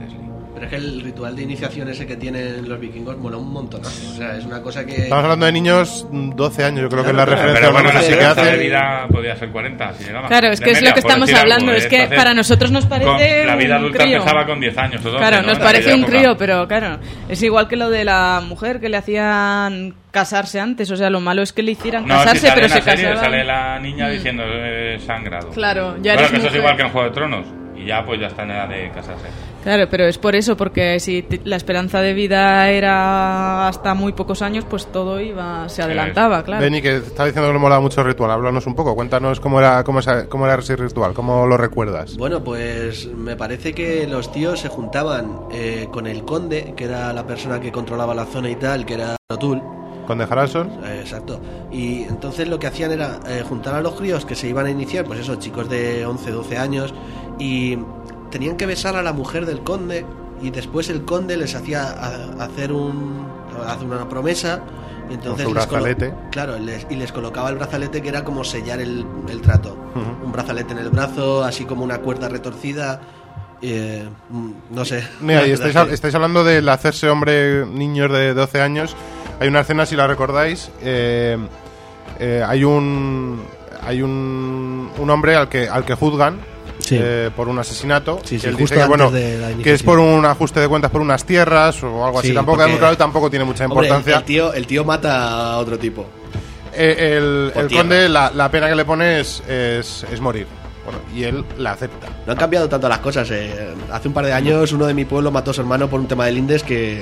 Pero es que el ritual de iniciación ese que tienen los vikingos mola un montón. O sea, es una cosa que... Estamos hablando de niños 12 años, yo creo que es la Pero referencia. bueno, la que esperanza de hace. vida podía ser 40, si llegaba. Claro, es De que es lo media, que por estamos decir algo, hablando. Es que Entonces, para nosotros nos parece la vida un adulta crío. empezaba con 10 años o 12, Claro, ¿no? nos En parece aquella un época. crío, pero claro, es igual que lo de la mujer que le hacían casarse antes. O sea, lo malo es que le hicieran No, casarse, si sale pero en la se serie, casaban. sale la niña diciendo sangrado. Claro, ya Bueno, eres que eso es mujer. igual que en Juego de Tronos. Y ya pues ya está en edad de casarse. Claro, pero es por eso, porque si la esperanza de vida era hasta muy pocos años, pues todo se adelantaba, claro. Benny, que estaba diciendo que le molaba mucho el ritual. Háblanos un poco, cuéntanos cómo era ese ritual, cómo lo recuerdas. Bueno, pues me parece que los tíos se juntaban con el conde, que era la persona que controlaba la zona y tal, que era Notul. ¿Conde Haraldson? Exacto. Y entonces lo que hacían era juntar a los críos que se iban a iniciar, pues eso, chicos de 11, 12 años, y tenían que besar a la mujer del conde, y después el conde les hacía hacer una promesa, y entonces Con su brazalete. claro, y les colocaba el brazalete, que era como sellar el trato. Un brazalete en el brazo, así como una cuerda retorcida. No sé. Mira, y estáis hablando del hacerse hombre niños de 12 años. Hay una escena, si la recordáis, hay un hombre al que juzgan por un asesinato. Sí, que él justo dice que, antes de la iniciación. que es por un ajuste de cuentas por unas tierras o algo así. Sí, Tampoco porque- es muy claro y tampoco tiene mucha Hombre, importancia. el tío mata a otro tipo. El Por conde, la pena que le pone es morir. Bueno, y él la acepta. No han cambiado tanto las cosas. Hace un par de años uno de mi pueblo mató a su hermano por un tema de lindes que...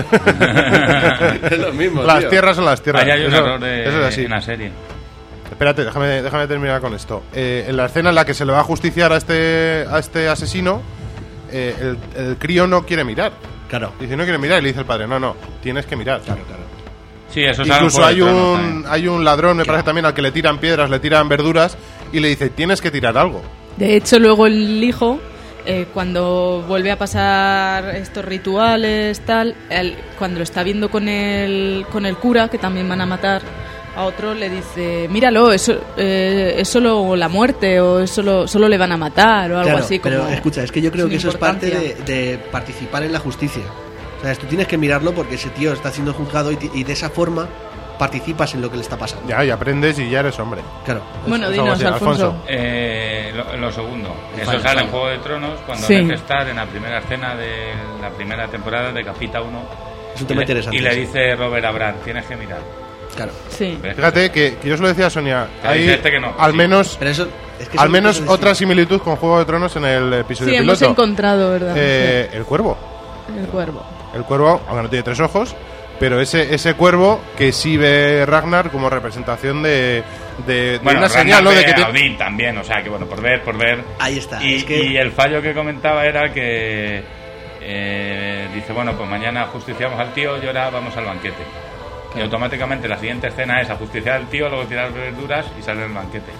es lo mismo, Las tío. tierras son las tierras. Ahí hay un Eso- error eso es así. en la serie. Espérate, déjame terminar con esto. En la escena en la que se le va a justiciar a este asesino, el crío no quiere mirar. Claro. Dice, no quiere mirar, y le dice el padre, no, tienes que mirar. Claro. Sí, eso sale en Incluso Juego de Tronos también. hay un ladrón, me parece también, al que le tiran piedras, le tiran verduras, y le dice, tienes que tirar algo. De hecho, luego el hijo, cuando vuelve a pasar estos rituales, tal, cuando lo está viendo con el cura, que también van a matar a otro, le dice, míralo, es solo la muerte, o solo le van a matar, o algo Claro, así. Como pero escucha, es que yo creo sin que eso es parte importancia. de participar en la justicia. O sea, tú tienes que mirarlo porque ese tío está siendo juzgado y de esa forma participas en lo que le está pasando. Ya, y aprendes y ya eres hombre. Claro. Bueno, Eso dinos, así, Alfonso. Lo segundo. Eso Falla, sale en falla. Juego de Tronos cuando Sí. Ned Stark en la primera escena de la primera temporada decapita uno. Es un tema interesante. Y le sí. dice Robert a Bran, tienes que mirar. Claro. Sí. ¿Ves? Fíjate que yo os lo decía a Sonia, Que hay dice este que no, al sí. menos, Pero eso... Es que al son menos cosas otra distintas. similitud con Juego de Tronos en el episodio Sí, hemos piloto. encontrado, ¿verdad? El cuervo. El cuervo. El cuervo, aunque no tiene 3 ojos, pero ese cuervo que sí ve Ragnar como representación de Bueno, una Ragnar señal, ¿no? ve De que a Odín también, o sea que bueno, por ver. Ahí está. Y, es que... y el fallo que comentaba era que dice, bueno, pues mañana justiciamos al tío y ahora vamos al banquete. Y automáticamente la siguiente escena es ajusticiar al tío, luego tirar verduras y salir al banquete.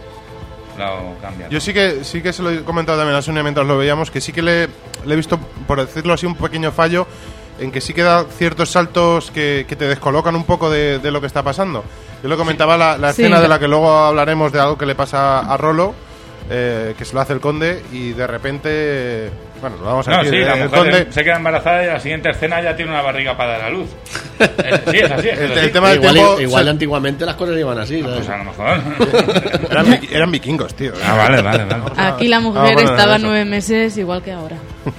Lo cambian. Yo sí que se lo he comentado también a Sonia mientras lo veíamos, que sí que le he visto, por decirlo así, un pequeño fallo en que sí que da ciertos saltos que te descolocan un poco de lo que está pasando. Yo lo comentaba la Sí. escena de la que luego hablaremos, de algo que le pasa a Rolo, que se lo hace el conde y de repente, bueno, lo vamos a No, decir, sí, la el mujer conde, se queda embarazada y la siguiente escena ya tiene una barriga para dar a luz. Sí, es así. el tema del igual, tiempo igual antiguamente las cosas iban así, ¿sabes? Pues a lo mejor. eran vikingos, tío. Vale. Aquí la mujer bueno, estaba eso. 9 meses igual que ahora.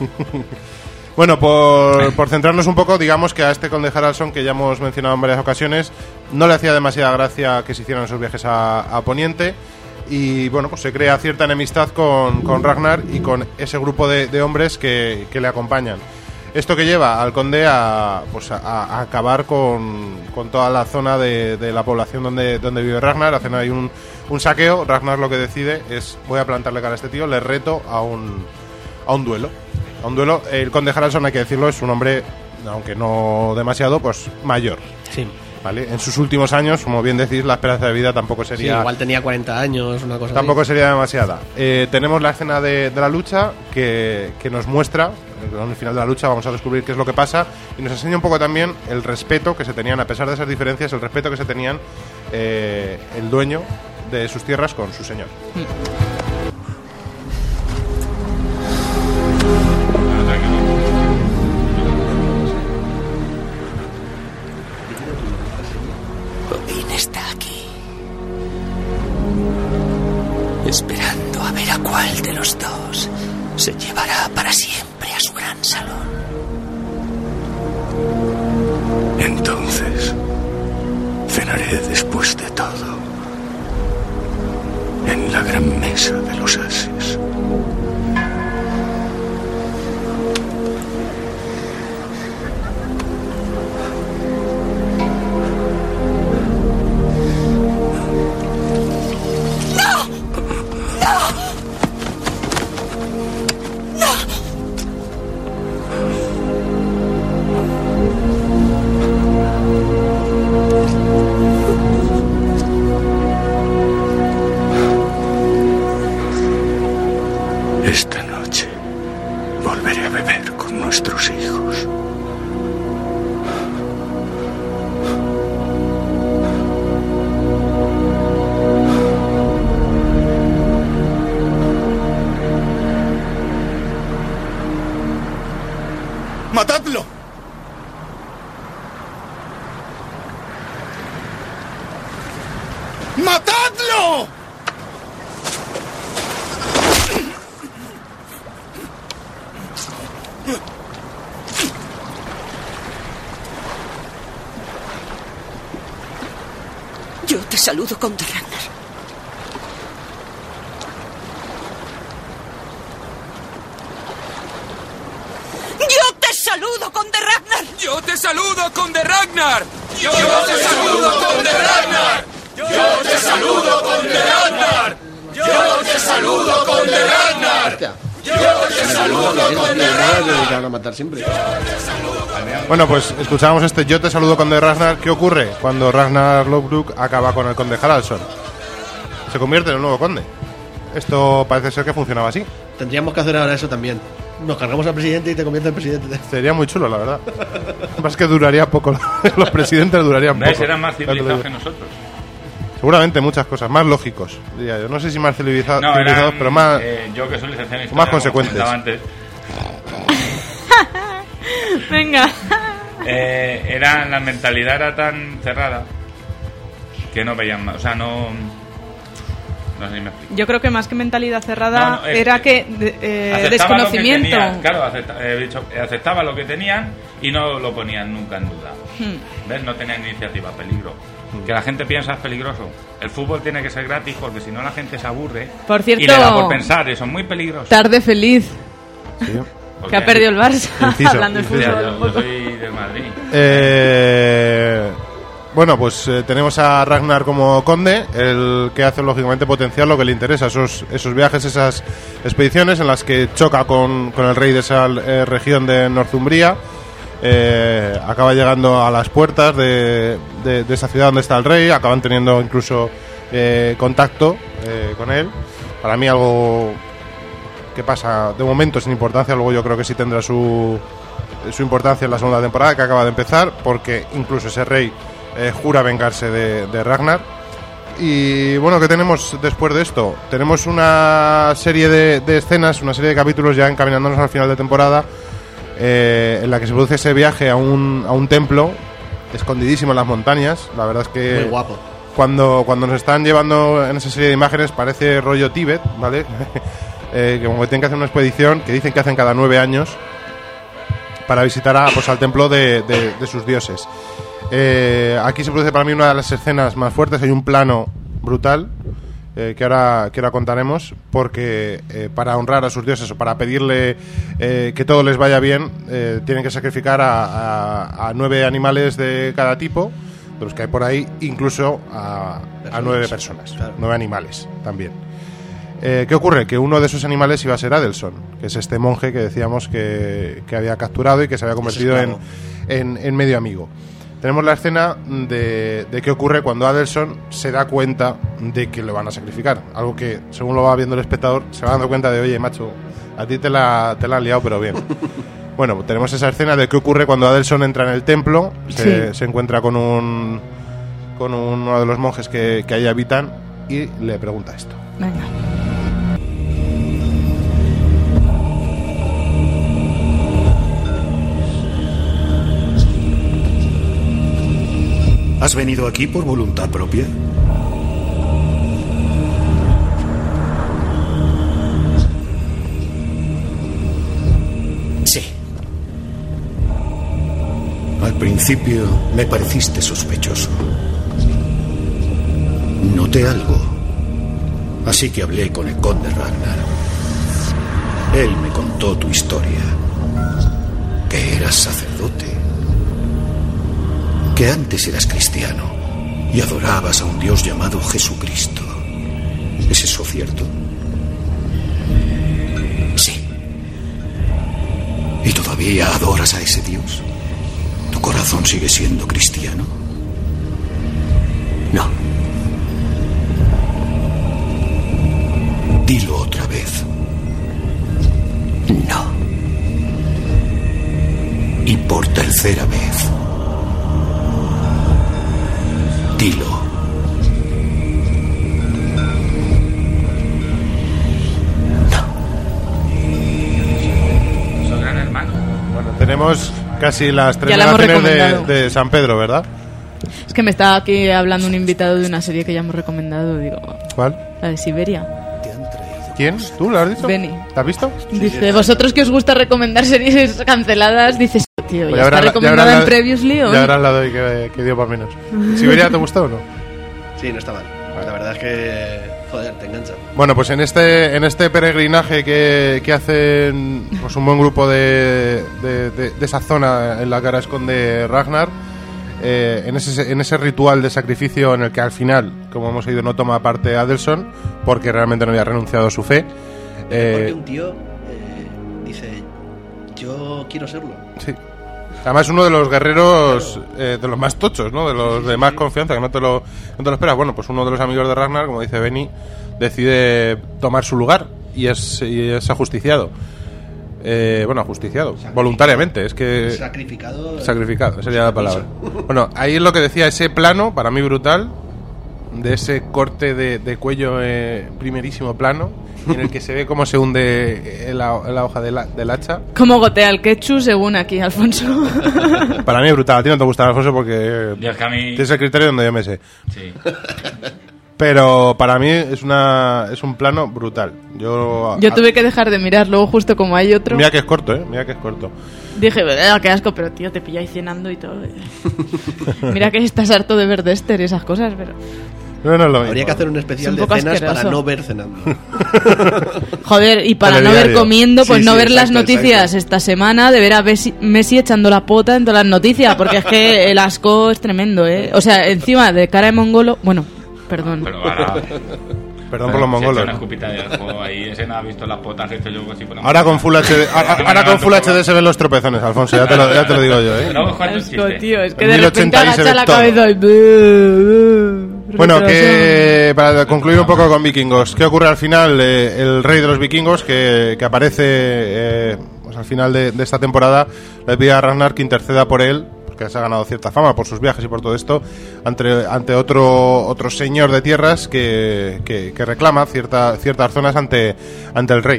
Bueno, por centrarnos un poco, digamos que a este conde Haraldson, que ya hemos mencionado en varias ocasiones, no le hacía demasiada gracia que se hicieran esos viajes a Poniente. Y bueno, pues se crea cierta enemistad con Ragnar y con ese grupo de hombres que le acompañan. Esto que lleva al conde a acabar con toda la zona de la población donde vive Ragnar. Hacen ahí un saqueo. Ragnar lo que decide es, voy a plantarle cara a este tío, le reto a un duelo. El conde Haraldson, hay que decirlo, es un hombre, aunque no demasiado, pues mayor. Sí. ¿Vale? En sus últimos años, como bien decís, la esperanza de vida tampoco Sí, sería... igual tenía 40 años, una cosa Tampoco así. sería demasiada. Tenemos la escena de la lucha que nos muestra, al final de la lucha vamos a descubrir qué es lo que pasa, y nos enseña un poco también el respeto que se tenían, a pesar de esas diferencias, el respeto que se tenían el dueño de sus tierras con su señor. ¡Matadlo! Yo te saludo, Conde Ragnar. ¡Yo te saludo, Conde Ragnar! ¡Yo te saludo, Conde Ragnar! ¡Yo te saludo, Conde Ragnar! ¡Yo te saludo, Conde Ragnar! ¡Yo te saludo, Conde Ragnar! ¡Yo te saludo, Conde Ragnar! A matar siempre. Bueno, pues escuchábamos este Yo te saludo, Conde Ragnar. ¿Qué ocurre cuando Ragnar Lothbrok acaba con el Conde Haraldsson? Se convierte en un nuevo conde. Esto parece ser que funcionaba así. Tendríamos que hacer ahora eso también. Nos cargamos al presidente y te conviertes en presidente. Sería muy chulo, la verdad. Más que duraría poco. Los presidentes durarían poco. Eran más civilizados que nosotros. Seguramente muchas cosas, más lógicos, diría yo. No sé si más civilizados, eran, pero más, yo que soy licenciado en historia, más consecuentes. Antes, Venga. La mentalidad era tan cerrada que no veían más. O sea, no sé si me explico. Yo creo que más que mentalidad cerrada era que desconocimiento. Lo que tenían, claro, aceptaba lo que tenían y no lo ponían nunca en duda. ¿Ves? No tenían iniciativa, peligro. Que la gente piensa es peligroso. El fútbol tiene que ser gratis porque si no la gente se aburre. Por cierto, y le da por pensar, eso es muy peligroso. Tarde feliz. Sí. Que ha perdido el Barça. Hablando del fútbol. Yo soy del Madrid. Bueno, pues tenemos a Ragnar como conde, el que hace lógicamente potenciar lo que le interesa, esos viajes, esas expediciones en las que choca con el rey de esa región de Northumbria. Acaba llegando a las puertas de esa ciudad donde está el rey, acaban teniendo incluso contacto con él. Para mí algo que pasa de momento sin importancia, luego yo creo que sí tendrá su importancia en la segunda temporada que acaba de empezar, porque incluso ese rey jura vengarse de Ragnar. Y bueno, ¿qué tenemos después de esto? Tenemos una serie de escenas, una serie de capítulos ya encaminándonos al final de temporada, en la que se produce ese viaje a un templo escondidísimo en las montañas. La verdad es que muy guapo. Cuando nos están llevando en esa serie de imágenes parece rollo Tíbet, ¿vale? Que como que tienen que hacer una expedición que dicen que hacen cada 9 años para visitar al templo de sus dioses. Aquí se produce para mí una de las escenas más fuertes. Hay un plano brutal que ahora contaremos, porque para honrar a sus dioses o para pedirle que todo les vaya bien, tienen que sacrificar a 9 animales de cada tipo, de los que hay por ahí, incluso a 9 personas, claro. 9 animales también. ¿Qué ocurre? Que uno de esos animales iba a ser Adelson, que es este monje que decíamos que había capturado y que se había convertido en medio amigo. Tenemos la escena de qué ocurre cuando Adelson se da cuenta de que lo van a sacrificar. Algo que, según lo va viendo el espectador, se va dando cuenta de, oye, macho, a ti te la han liado, pero bien. Bueno, tenemos esa escena de qué ocurre cuando Adelson entra en el templo, se encuentra con uno de los monjes que ahí habitan y le pregunta esto. Venga. ¿Has venido aquí por voluntad propia? Sí. Al principio me pareciste sospechoso. Noté algo. Así que hablé con el conde Ragnar. Él me contó tu historia. Que eras sacerdote. Que antes eras cristiano y adorabas a un Dios llamado Jesucristo. ¿Es eso cierto? Sí. ¿Y todavía adoras a ese Dios? ¿Tu corazón sigue siendo cristiano? No. Dilo otra vez. No. Y por tercera vez. Dilo. Son gran hermano. Bueno, tenemos casi las 3 Ya la hemos naciones recomendado. de San Pedro, ¿verdad? Es que me estaba aquí hablando un invitado de una serie que ya hemos recomendado, digo... ¿Cuál? La de Siberia. ¿Quién? ¿Tú lo has dicho? Benny. ¿La has visto? Dice, vosotros que os gusta recomendar series canceladas, dices, tío, Pues ¿ya está recomendada en Previously o ya verás la doy que dio por menos. ¿Siberia te gustó o no? Sí, no está mal. La verdad es que, joder, te engancha. Bueno, pues en este peregrinaje que hacen pues un buen grupo de esa zona en la que ahora esconde Ragnar, en ese ritual de sacrificio en el que al final, como hemos oído, no toma parte Adelson porque realmente no había renunciado a su fe. Porque un tío dice, yo quiero serlo. Sí. Además, uno de los guerreros de los más tochos, ¿no? De los de más confianza, que no te lo esperas. Bueno, pues uno de los amigos de Ragnar, como dice Benny, decide tomar su lugar y es ajusticiado. Ajusticiado, voluntariamente. Es que Sacrificado sería la palabra. Bueno, ahí es lo que decía, ese plano, para mí brutal, de ese corte de cuello, primerísimo plano, en el que se ve cómo se hunde la hoja del hacha. Como gotea el ketchup, según aquí, Alfonso. Para mí es brutal. A ti no te gusta, Alfonso, porque es que a mí... tienes el criterio donde yo me sé. Sí. Pero para mí es un plano brutal. Yo tuve que dejar de mirar, luego justo como hay otro... Mira que es corto, Mira que es corto. Dije, qué asco, pero tío, te pilláis cenando y todo. Mira que estás harto de ver Dexter y esas cosas, pero... No es lo mismo. Habría que hacer un especial de cenas para no ver cenando. Joder, y para no ver comiendo, pues Sí, no sí, ver las exacto, noticias exacto. esta semana, de ver a Messi echando la pota en todas las noticias, porque es que el asco es tremendo, ¿eh? O sea, encima de cara de mongolo... Bueno, perdón. Pero ahora... Perdón por los mongolos. Se echa una escupita de ajo ahí, ese no ha visto las potas que he hecho yo así por la Ahora con Full HD, ahora con Full HD se ven los tropezones, Alfonso, ya te lo digo yo, Pero cuando Asco, tío, es que En de repente 1080 ahí se agacha ve la todo. cabeza y... Bueno, que para concluir un poco con Vikingos, ¿qué ocurre al final? El rey de los vikingos que aparece pues al final de esta temporada le pide a Ragnar que interceda por él, porque se ha ganado cierta fama por sus viajes y por todo esto, ante otro señor de tierras que reclama ciertas zonas ante el rey.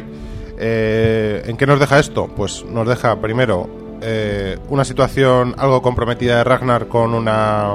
¿En qué nos deja esto? Pues nos deja primero una situación algo comprometida de Ragnar con una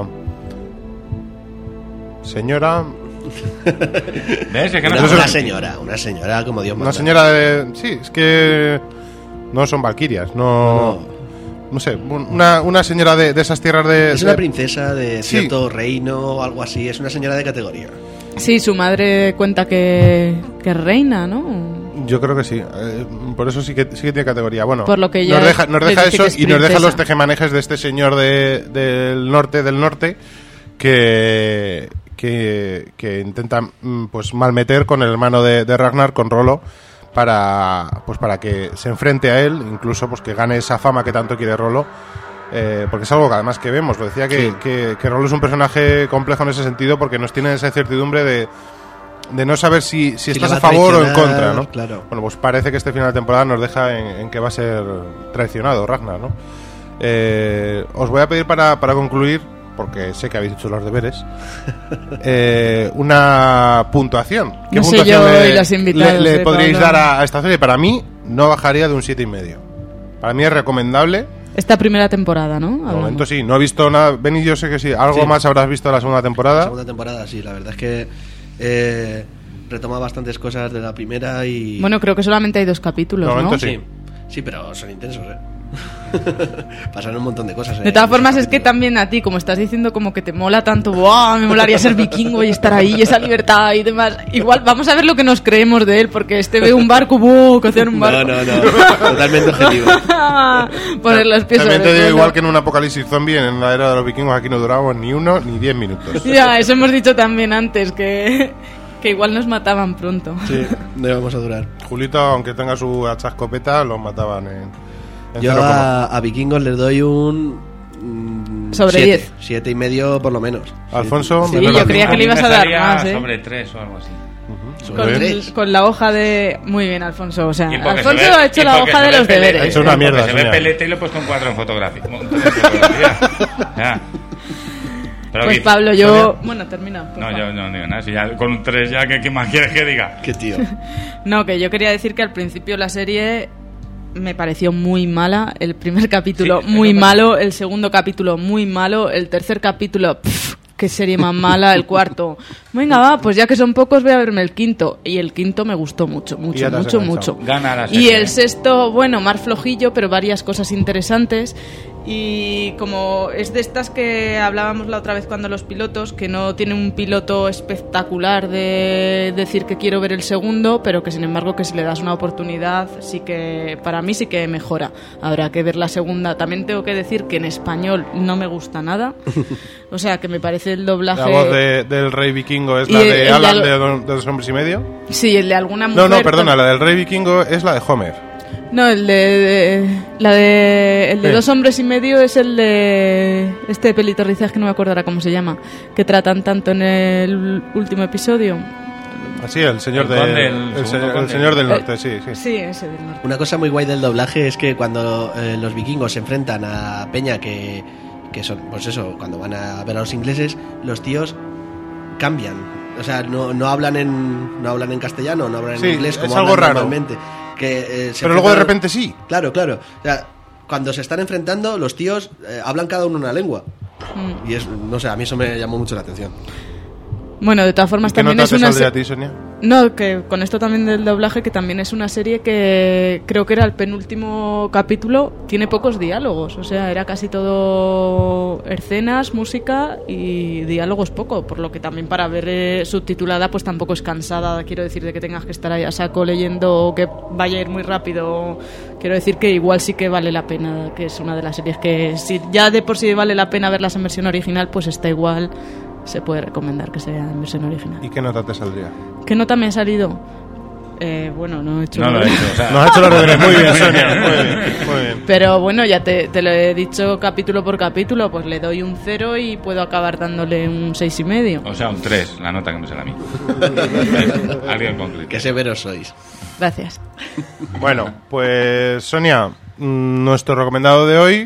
señora. ¿Ves? Es que Una señora como Dios manda. Una señora de... Sí, es que no son valquirias, no sé, una señora de esas tierras de... Es una princesa de cierto reino o algo así, es una señora de categoría. Sí, su madre cuenta que es reina, ¿no? Yo creo que sí, por eso sí que tiene categoría. Bueno, Por lo que nos deja eso es y nos deja princesa. los tejemanejes de este señor del norte que intenta pues malmeter con el hermano de Ragnar, con Rollo, para que se enfrente a él, incluso pues que gane esa fama que tanto quiere Rollo, porque es algo que además que vemos. Lo decía que Rollo es un personaje complejo en ese sentido, porque nos tiene esa incertidumbre de no saber si estás a favor o en contra, ¿no? Claro. Bueno, pues parece que este final de temporada nos deja en que va a ser traicionado Ragnar, ¿no? Os voy a pedir para concluir, porque sé que habéis hecho los deberes, una puntuación. ¿Qué No sé puntuación yo y los invitados, le podríais Pablo. dar a esta serie? Para mí no bajaría de un 7,5. Para mí es recomendable. Esta primera temporada, ¿no? De momento sí, no he visto nada. Benny, yo sé que sí. Algo Sí. más habrás visto de la segunda temporada. La segunda temporada, sí, la verdad es que retoma bastantes cosas de la primera y... Bueno, creo que solamente hay 2 capítulos, De ¿no? momento sí. Sí, pero son intensos, Pasaron un montón de cosas. De todas formas, es que también a ti, como estás diciendo, como que te mola tanto, ¡buah! Me molaría ser vikingo y estar ahí, y esa libertad y demás. Igual, vamos a ver lo que nos creemos de él, porque ve un barco, ¡buah! Que hacían un barco. No, totalmente objetivo. Poner los pies También sobre te el digo, suelo. igual que en un apocalipsis zombie, en la era de los vikingos, aquí no duramos ni 1 ni 10 minutos. Ya, eso hemos dicho también antes, que igual nos mataban pronto. Sí, no íbamos a durar. Julito, aunque tenga su hacha escopeta, los mataban en Yo 0, a Vikingos les doy un... Sobre 10. 7,5 por lo menos. Alfonso, Sí, yo creía que le ibas a dar más, ¿eh? Sobre 3 o algo así. Con la hoja de... Muy bien, Alfonso. O sea, Y porque Alfonso se ve- ha hecho y la porque hoja se de ve los pelete. deberes. Ha hecho una mierda, Porque se ve señor. pelete y lo he puesto en 4 en fotografía. Ya. Pero Pues Gif, Pablo, yo... Bueno, termina. por No, favor. yo no digo nada. Si ya con un 3 ya, ¿qué más quieres que diga? Qué tío. No, que yo quería decir que al principio la serie me pareció muy mala. El primer capítulo muy malo, el segundo capítulo muy malo, el tercer capítulo qué serie más mala, el cuarto venga va, pues ya que son pocos voy a verme el quinto, y el quinto me gustó mucho. Gana la serie. Y el sexto, bueno, más flojillo, pero varias cosas interesantes. Y como es de estas que hablábamos la otra vez cuando los pilotos, que no tiene un piloto espectacular de decir que quiero ver el segundo, pero que sin embargo que si le das una oportunidad, sí que para mí sí que mejora. Habrá que ver la segunda. También tengo que decir que en español no me gusta nada. O sea, que me parece el doblaje... La voz del Rey Vikingo es la de Alan de Dos Hombres y Medio. Sí, el de alguna mujer... No, perdona, la del Rey Vikingo es la de Homer. No, el de Dos Hombres y Medio es el de este Pelitorrizas, que no me acuerdo ahora cómo se llama, que tratan tanto en el último episodio. Así, el señor del norte, sí. Sí, ese del norte. Una cosa muy guay del doblaje es que cuando los vikingos se enfrentan a Peña, que son, pues eso, cuando van a ver a los ingleses, los tíos cambian. O sea, no hablan en castellano, no hablan en inglés como es algo hablan raro. Normalmente. Pero luego de repente sí. Claro. O sea, cuando se están enfrentando, los tíos hablan cada uno una lengua. Y es, no sé, a mí eso me llamó mucho la atención. Bueno, de todas formas también es una serie... a ti, Sonia? No, que con esto también del doblaje, que también es una serie que creo que era el penúltimo capítulo, tiene pocos diálogos, o sea, era casi todo escenas, música y diálogos poco, por lo que también para ver subtitulada pues tampoco es cansada, quiero decir, de que tengas que estar ahí a saco leyendo o que vaya a ir muy rápido. Quiero decir que igual sí que vale la pena, que es una de las series que si ya de por sí vale la pena verlas en versión original, pues está igual. Se puede recomendar que sea en versión original. ¿Y qué nota te saldría? ¿Qué nota me ha salido? Bueno, no he hecho... No lo he hecho, o sea... No has hecho los deberes. Muy bien, Sonia, muy bien. Pero bueno, ya te lo he dicho capítulo por capítulo, pues le doy un 0 y puedo acabar dándole un 6,5. O sea, un 3, la nota que me sale a mí. Alguien concreto. Qué severos sois. Gracias. Bueno, pues Sonia, nuestro recomendado de hoy...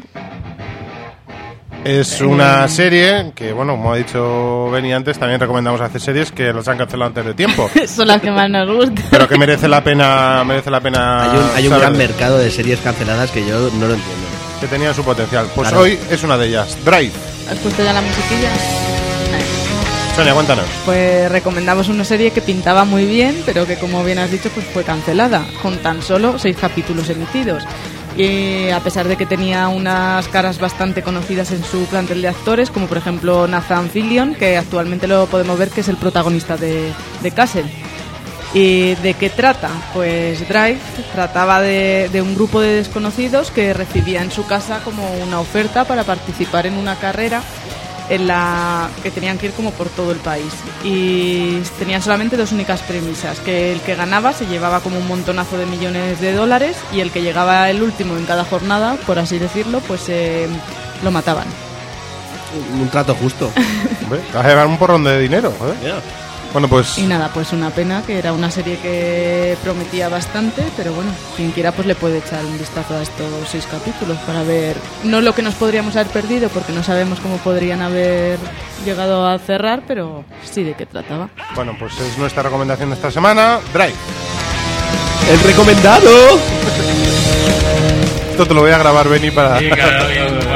Es una serie que, bueno, como ha dicho Benny antes, también recomendamos hacer series que las han cancelado antes de tiempo. Son las que más nos gustan. Pero que merece la pena Hay un gran mercado de series canceladas que yo no lo entiendo. Que tenían su potencial. Pues claro. Hoy es una de ellas, Drive. ¿Has puesto ya la musiquilla? Sonia, cuéntanos. Pues recomendamos una serie que pintaba muy bien, pero que, como bien has dicho, pues fue cancelada, con tan solo 6 capítulos emitidos. Y a pesar de que tenía unas caras bastante conocidas en su plantel de actores, como por ejemplo Nathan Fillion, que actualmente lo podemos ver que es el protagonista de Castle. ¿Y de qué trata? Pues Drive trataba de un grupo de desconocidos que recibía en su casa como una oferta para participar en una carrera en la que tenían que ir como por todo el país, y tenían solamente 2 únicas premisas: que el que ganaba se llevaba como un montonazo de millones de dólares, y el que llegaba el último en cada jornada, por así decirlo, pues lo mataban. Un trato justo. Vas a llevar un porrón de dinero, ¿eh? Yeah. Bueno, pues... Y nada, pues una pena, que era una serie que prometía bastante, pero bueno, quien quiera pues le puede echar un vistazo a estos 6 capítulos para ver, no lo que nos podríamos haber perdido, porque no sabemos cómo podrían haber llegado a cerrar, pero sí de qué trataba. Bueno, pues es nuestra recomendación de esta semana, Drive. ¡El recomendado! Esto te lo voy a grabar, Benny, para... Sí, claro,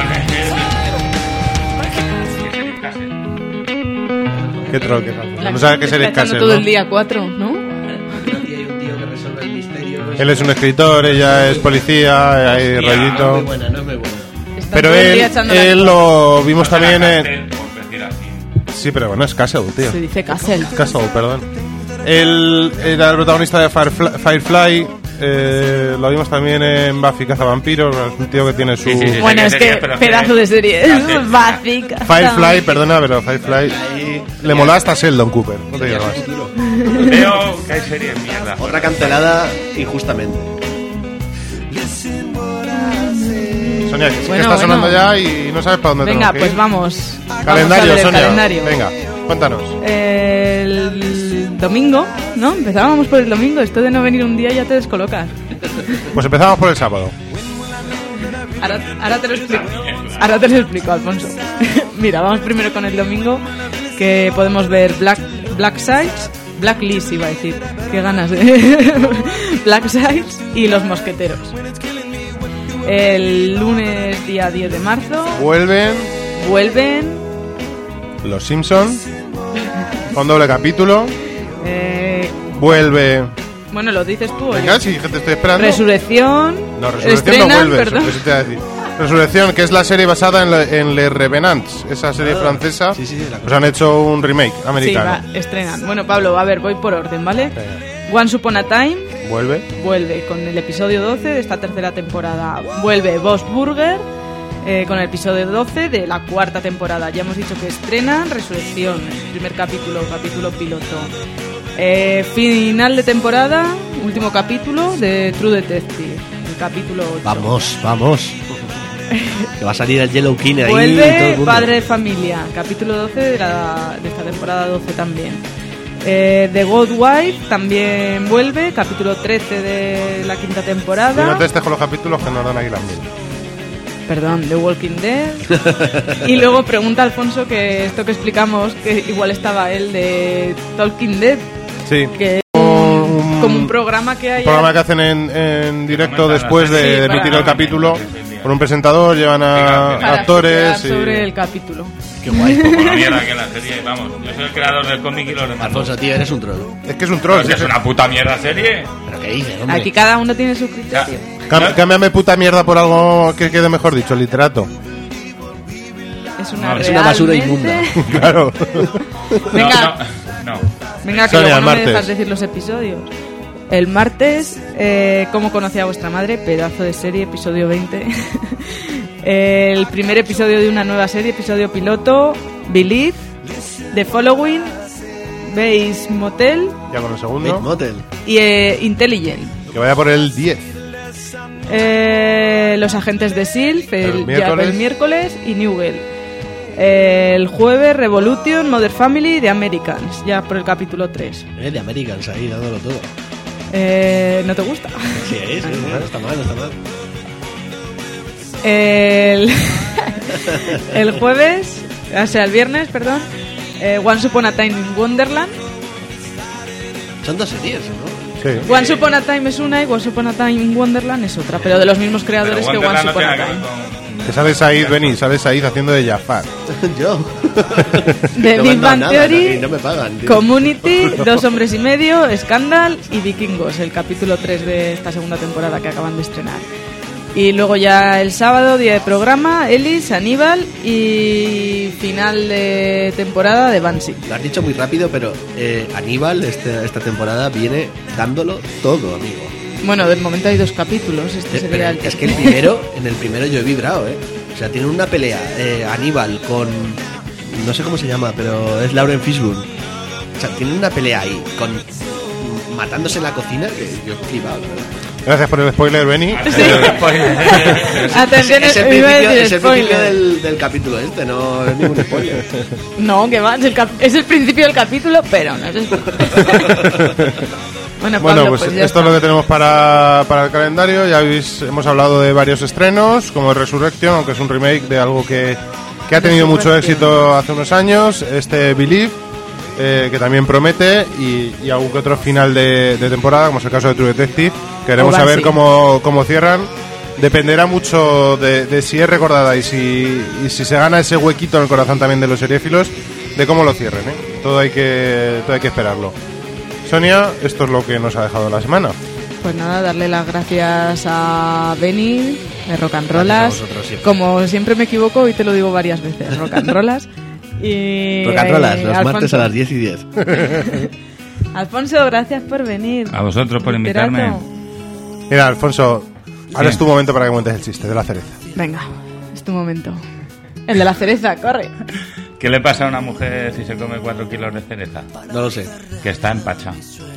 Qué troque. No sabe qué serie es Castle, todo ¿no? el día 4, ¿no? Hay un tío que resuelve el misterio. Él es un escritor, ella es policía, hay rollito. No es muy buena, no es muy buena. Pero él lo vimos también en... Sí, pero bueno, es Castle, tío. Se dice Castle. Castle, perdón. Él era el protagonista de Firefly. Lo vimos también en Buffy Cazavampiros. Es un tío que tiene su... Sí, bueno, es que pedazo de serie. Buffy Firefly, perdona, pero Firefly le molaba hasta Sheldon Cooper. No te digo más. Veo que hay series mierda. Otra cancelada injustamente. Sonia, que está sonando ya y no sabes para dónde venga, tenemos que ir. pues vamos. Calendario, vamos a ver Sonia. el calendario. Venga, cuéntanos. El domingo, ¿no? Empezábamos por el domingo. Esto de no venir un día ya te descolocas. Pues empezamos por el sábado. Ahora te lo explico. Ahora te lo explico, Alfonso. Mira, vamos primero con el domingo, que podemos ver Blacklist iba a decir. Qué ganas de Black Sides y Los Mosqueteros. El lunes día 10 de marzo Vuelven Los Simpson con doble capítulo. Vuelve. Bueno, ¿lo dices tú? Venga, sí, gente, estoy esperando. Resurrección. No, Resurrección estrenan, no vuelve. perdón. Eso te iba a decir. Resurrección, que es la serie basada en Les Revenants, esa serie francesa. Sí, pues han hecho un remake americano. Sí, estrenan. Bueno, Pablo, a ver, voy por orden, ¿vale? Once Upon a Time. Vuelve con el episodio 12 de esta tercera temporada. Vuelve Bob's Burger con el episodio 12 de la cuarta temporada. Ya hemos dicho que estrenan Resurrección, el primer capítulo piloto. Final de temporada, último capítulo de True Detective, el capítulo 8. Vamos. Que va a salir el Yellow King ahí. Vuelve Padre de Familia, capítulo 12 de esta temporada 12 también. The Good Wife también vuelve, capítulo 13 de la quinta temporada. Y no te estés con los capítulos que nos dan aquí las mil. Perdón, The Walking Dead. Y luego pregunta Alfonso que esto que explicamos, que igual estaba él de Talking Dead. Sí. Que es como un programa que hay. Un programa que hacen en directo después de emitir el capítulo. Con un presentador, llevan a actores. Sobre el capítulo. Qué guay. Como la mierda que la serie, vamos. Yo soy el creador del cómic y los demás. Alfonso, tío, eres un troll. Es que es un troll. Es una puta mierda serie. ¿Pero qué dices, hombre? Aquí cada uno tiene su criterio. Cámbiame puta mierda por algo que quede mejor dicho, literato. Es una basura inmunda. Claro. Venga. No. Venga, que Sonia, luego no me martes. dejas decir los episodios. El martes, ¿cómo conocí a vuestra madre? Pedazo de serie, episodio 20. El primer episodio de una nueva serie, episodio piloto, Believe, The Following, Base Motel. Ya con el segundo. Base Motel. Y Intelligent. Que vaya por el 10. Los agentes de S.H.I.E.L.D. El miércoles y Newell. El jueves, Revolution, Mother Family, The Americans, ya por el capítulo 3. The Americans ahí, dándolo todo. ¿No te gusta? Sí, no está mal. El jueves, o sea, el viernes, perdón, Once Upon a Time in Wonderland. Son dos series, ¿no? Sí. Once Upon a Time es una y Once Upon a Time in Wonderland es otra, pero de los mismos creadores que Once Upon a Time. Que sale Said, Benny, sale Said haciendo de Jafar. Yo. The No me Big han dado Bang nada, Theory, no me pagan, tío. Community, Dos hombres y medio, Scandal y Vikingos, el capítulo 3 de esta segunda temporada que acaban de estrenar. Y luego ya el sábado, día de programa, Ellis, Aníbal y final de temporada de Banshee. Lo has dicho muy rápido, pero Aníbal esta temporada viene dándolo todo, amigo. Bueno, del momento hay 2 capítulos. Sería el es que en el primero yo he vibrado, O sea, tienen una pelea Aníbal con... No sé cómo se llama, pero es Lauren Fishburne. O sea, tienen una pelea ahí matándose en la cocina que yo he flipado, ¿no? Gracias por el spoiler, Benny. Sí. Atención, es el iba a decir principio spoiler. del capítulo no es ningún spoiler. No, que va, es el principio del capítulo, pero no es spoiler. Bueno, Pablo, pues ya esto es lo que tenemos para el calendario. Ya hemos hablado de varios estrenos, como Resurrection, aunque es un remake de algo que ha tenido mucho éxito hace unos años. Believe, que también promete, y algún que otro final de temporada, como es el caso de True Detective. Queremos saber cómo cierran. Dependerá mucho de si es recordada y si se gana ese huequito en el corazón también de los seriéfilos, de cómo lo cierren, Todo hay que esperarlo. Sonia, esto es lo que nos ha dejado la semana. Pues nada, darle las gracias a Benny de Rock and Rollas. Como siempre me equivoco y te lo digo varias veces, Rock and Rollas. Y Rock and Rollas, los Alfonso. martes a las 10 y 10. Alfonso, gracias por venir. A vosotros por invitarme. Mira, Alfonso, ahora es tu momento para que montes el chiste de la cereza. Venga, es tu momento. El de la cereza, corre. ¿Qué le pasa a una mujer si se come 4 kilos de cereza? No lo sé. Que está empacha.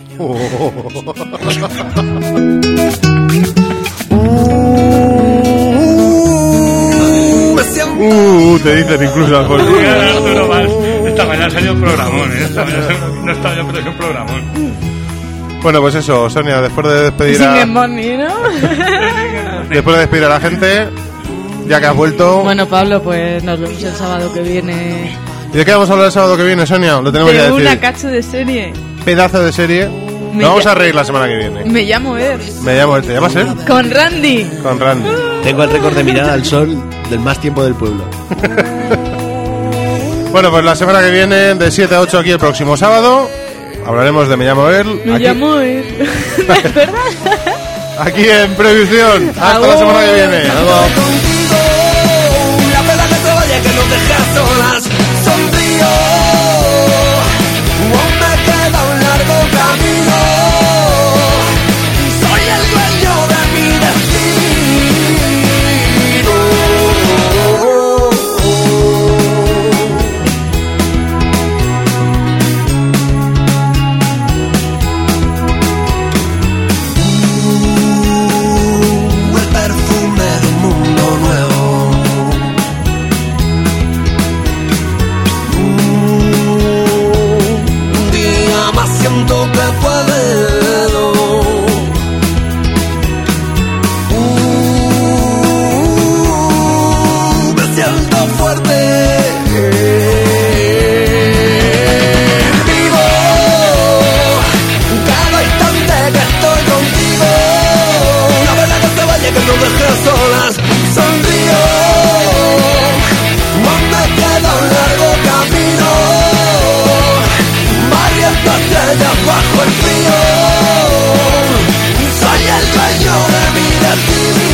Te dicen incluso, Alfonso. Esta mañana salió un programón, Esta mañana no estaba yo, pero es un programón. Bueno, pues eso, Sonia, después de despedir después de despedir a la gente, ya que has vuelto... Bueno, Pablo, pues nos vemos el sábado que viene. ¿Y de qué vamos a hablar el sábado que viene, Sonia? Lo tenemos ya De decidido. una cacho de serie. Pedazo de serie. Nos vamos a reír la semana que viene. Me llamo Ed. ¿Te llamas Ed? Con Randy. Con Randy. Tengo el récord de mirada al sol del más tiempo del pueblo. Bueno, pues la semana que viene, de 7 a 8 aquí el próximo sábado, hablaremos de Me llamo Earl. Me llamo Earl. ¿Es verdad? Aquí en Previsión. Hasta la semana que viene. La pena que te vaya, que no dejes solas. Sonrío. Aún me queda un largo camino. Soy el dueño de mi el perfume de un mundo nuevo. Un día más siento que puedo. Me siento fuerte. Vivo cada instante que estoy contigo. La verdad que te vaya, que no dejes solas. Sonrío. Aún me queda un largo camino. Barriendo estrellas bajo el frío. Soy el dueño de mi destino.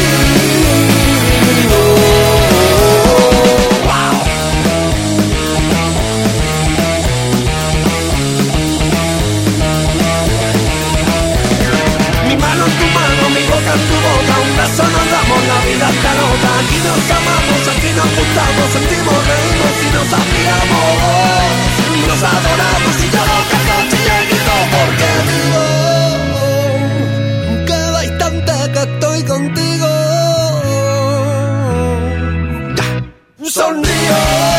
Mi mano en tu mano, mi boca en tu boca. Un beso nos damos, la vida está loca. Aquí nos amamos, aquí nos gustamos. Sentimos, reímos y nos admiramos. Nos adoramos y yo canto chillenito porque vivo. Cada instante que estoy contigo. Sonrío.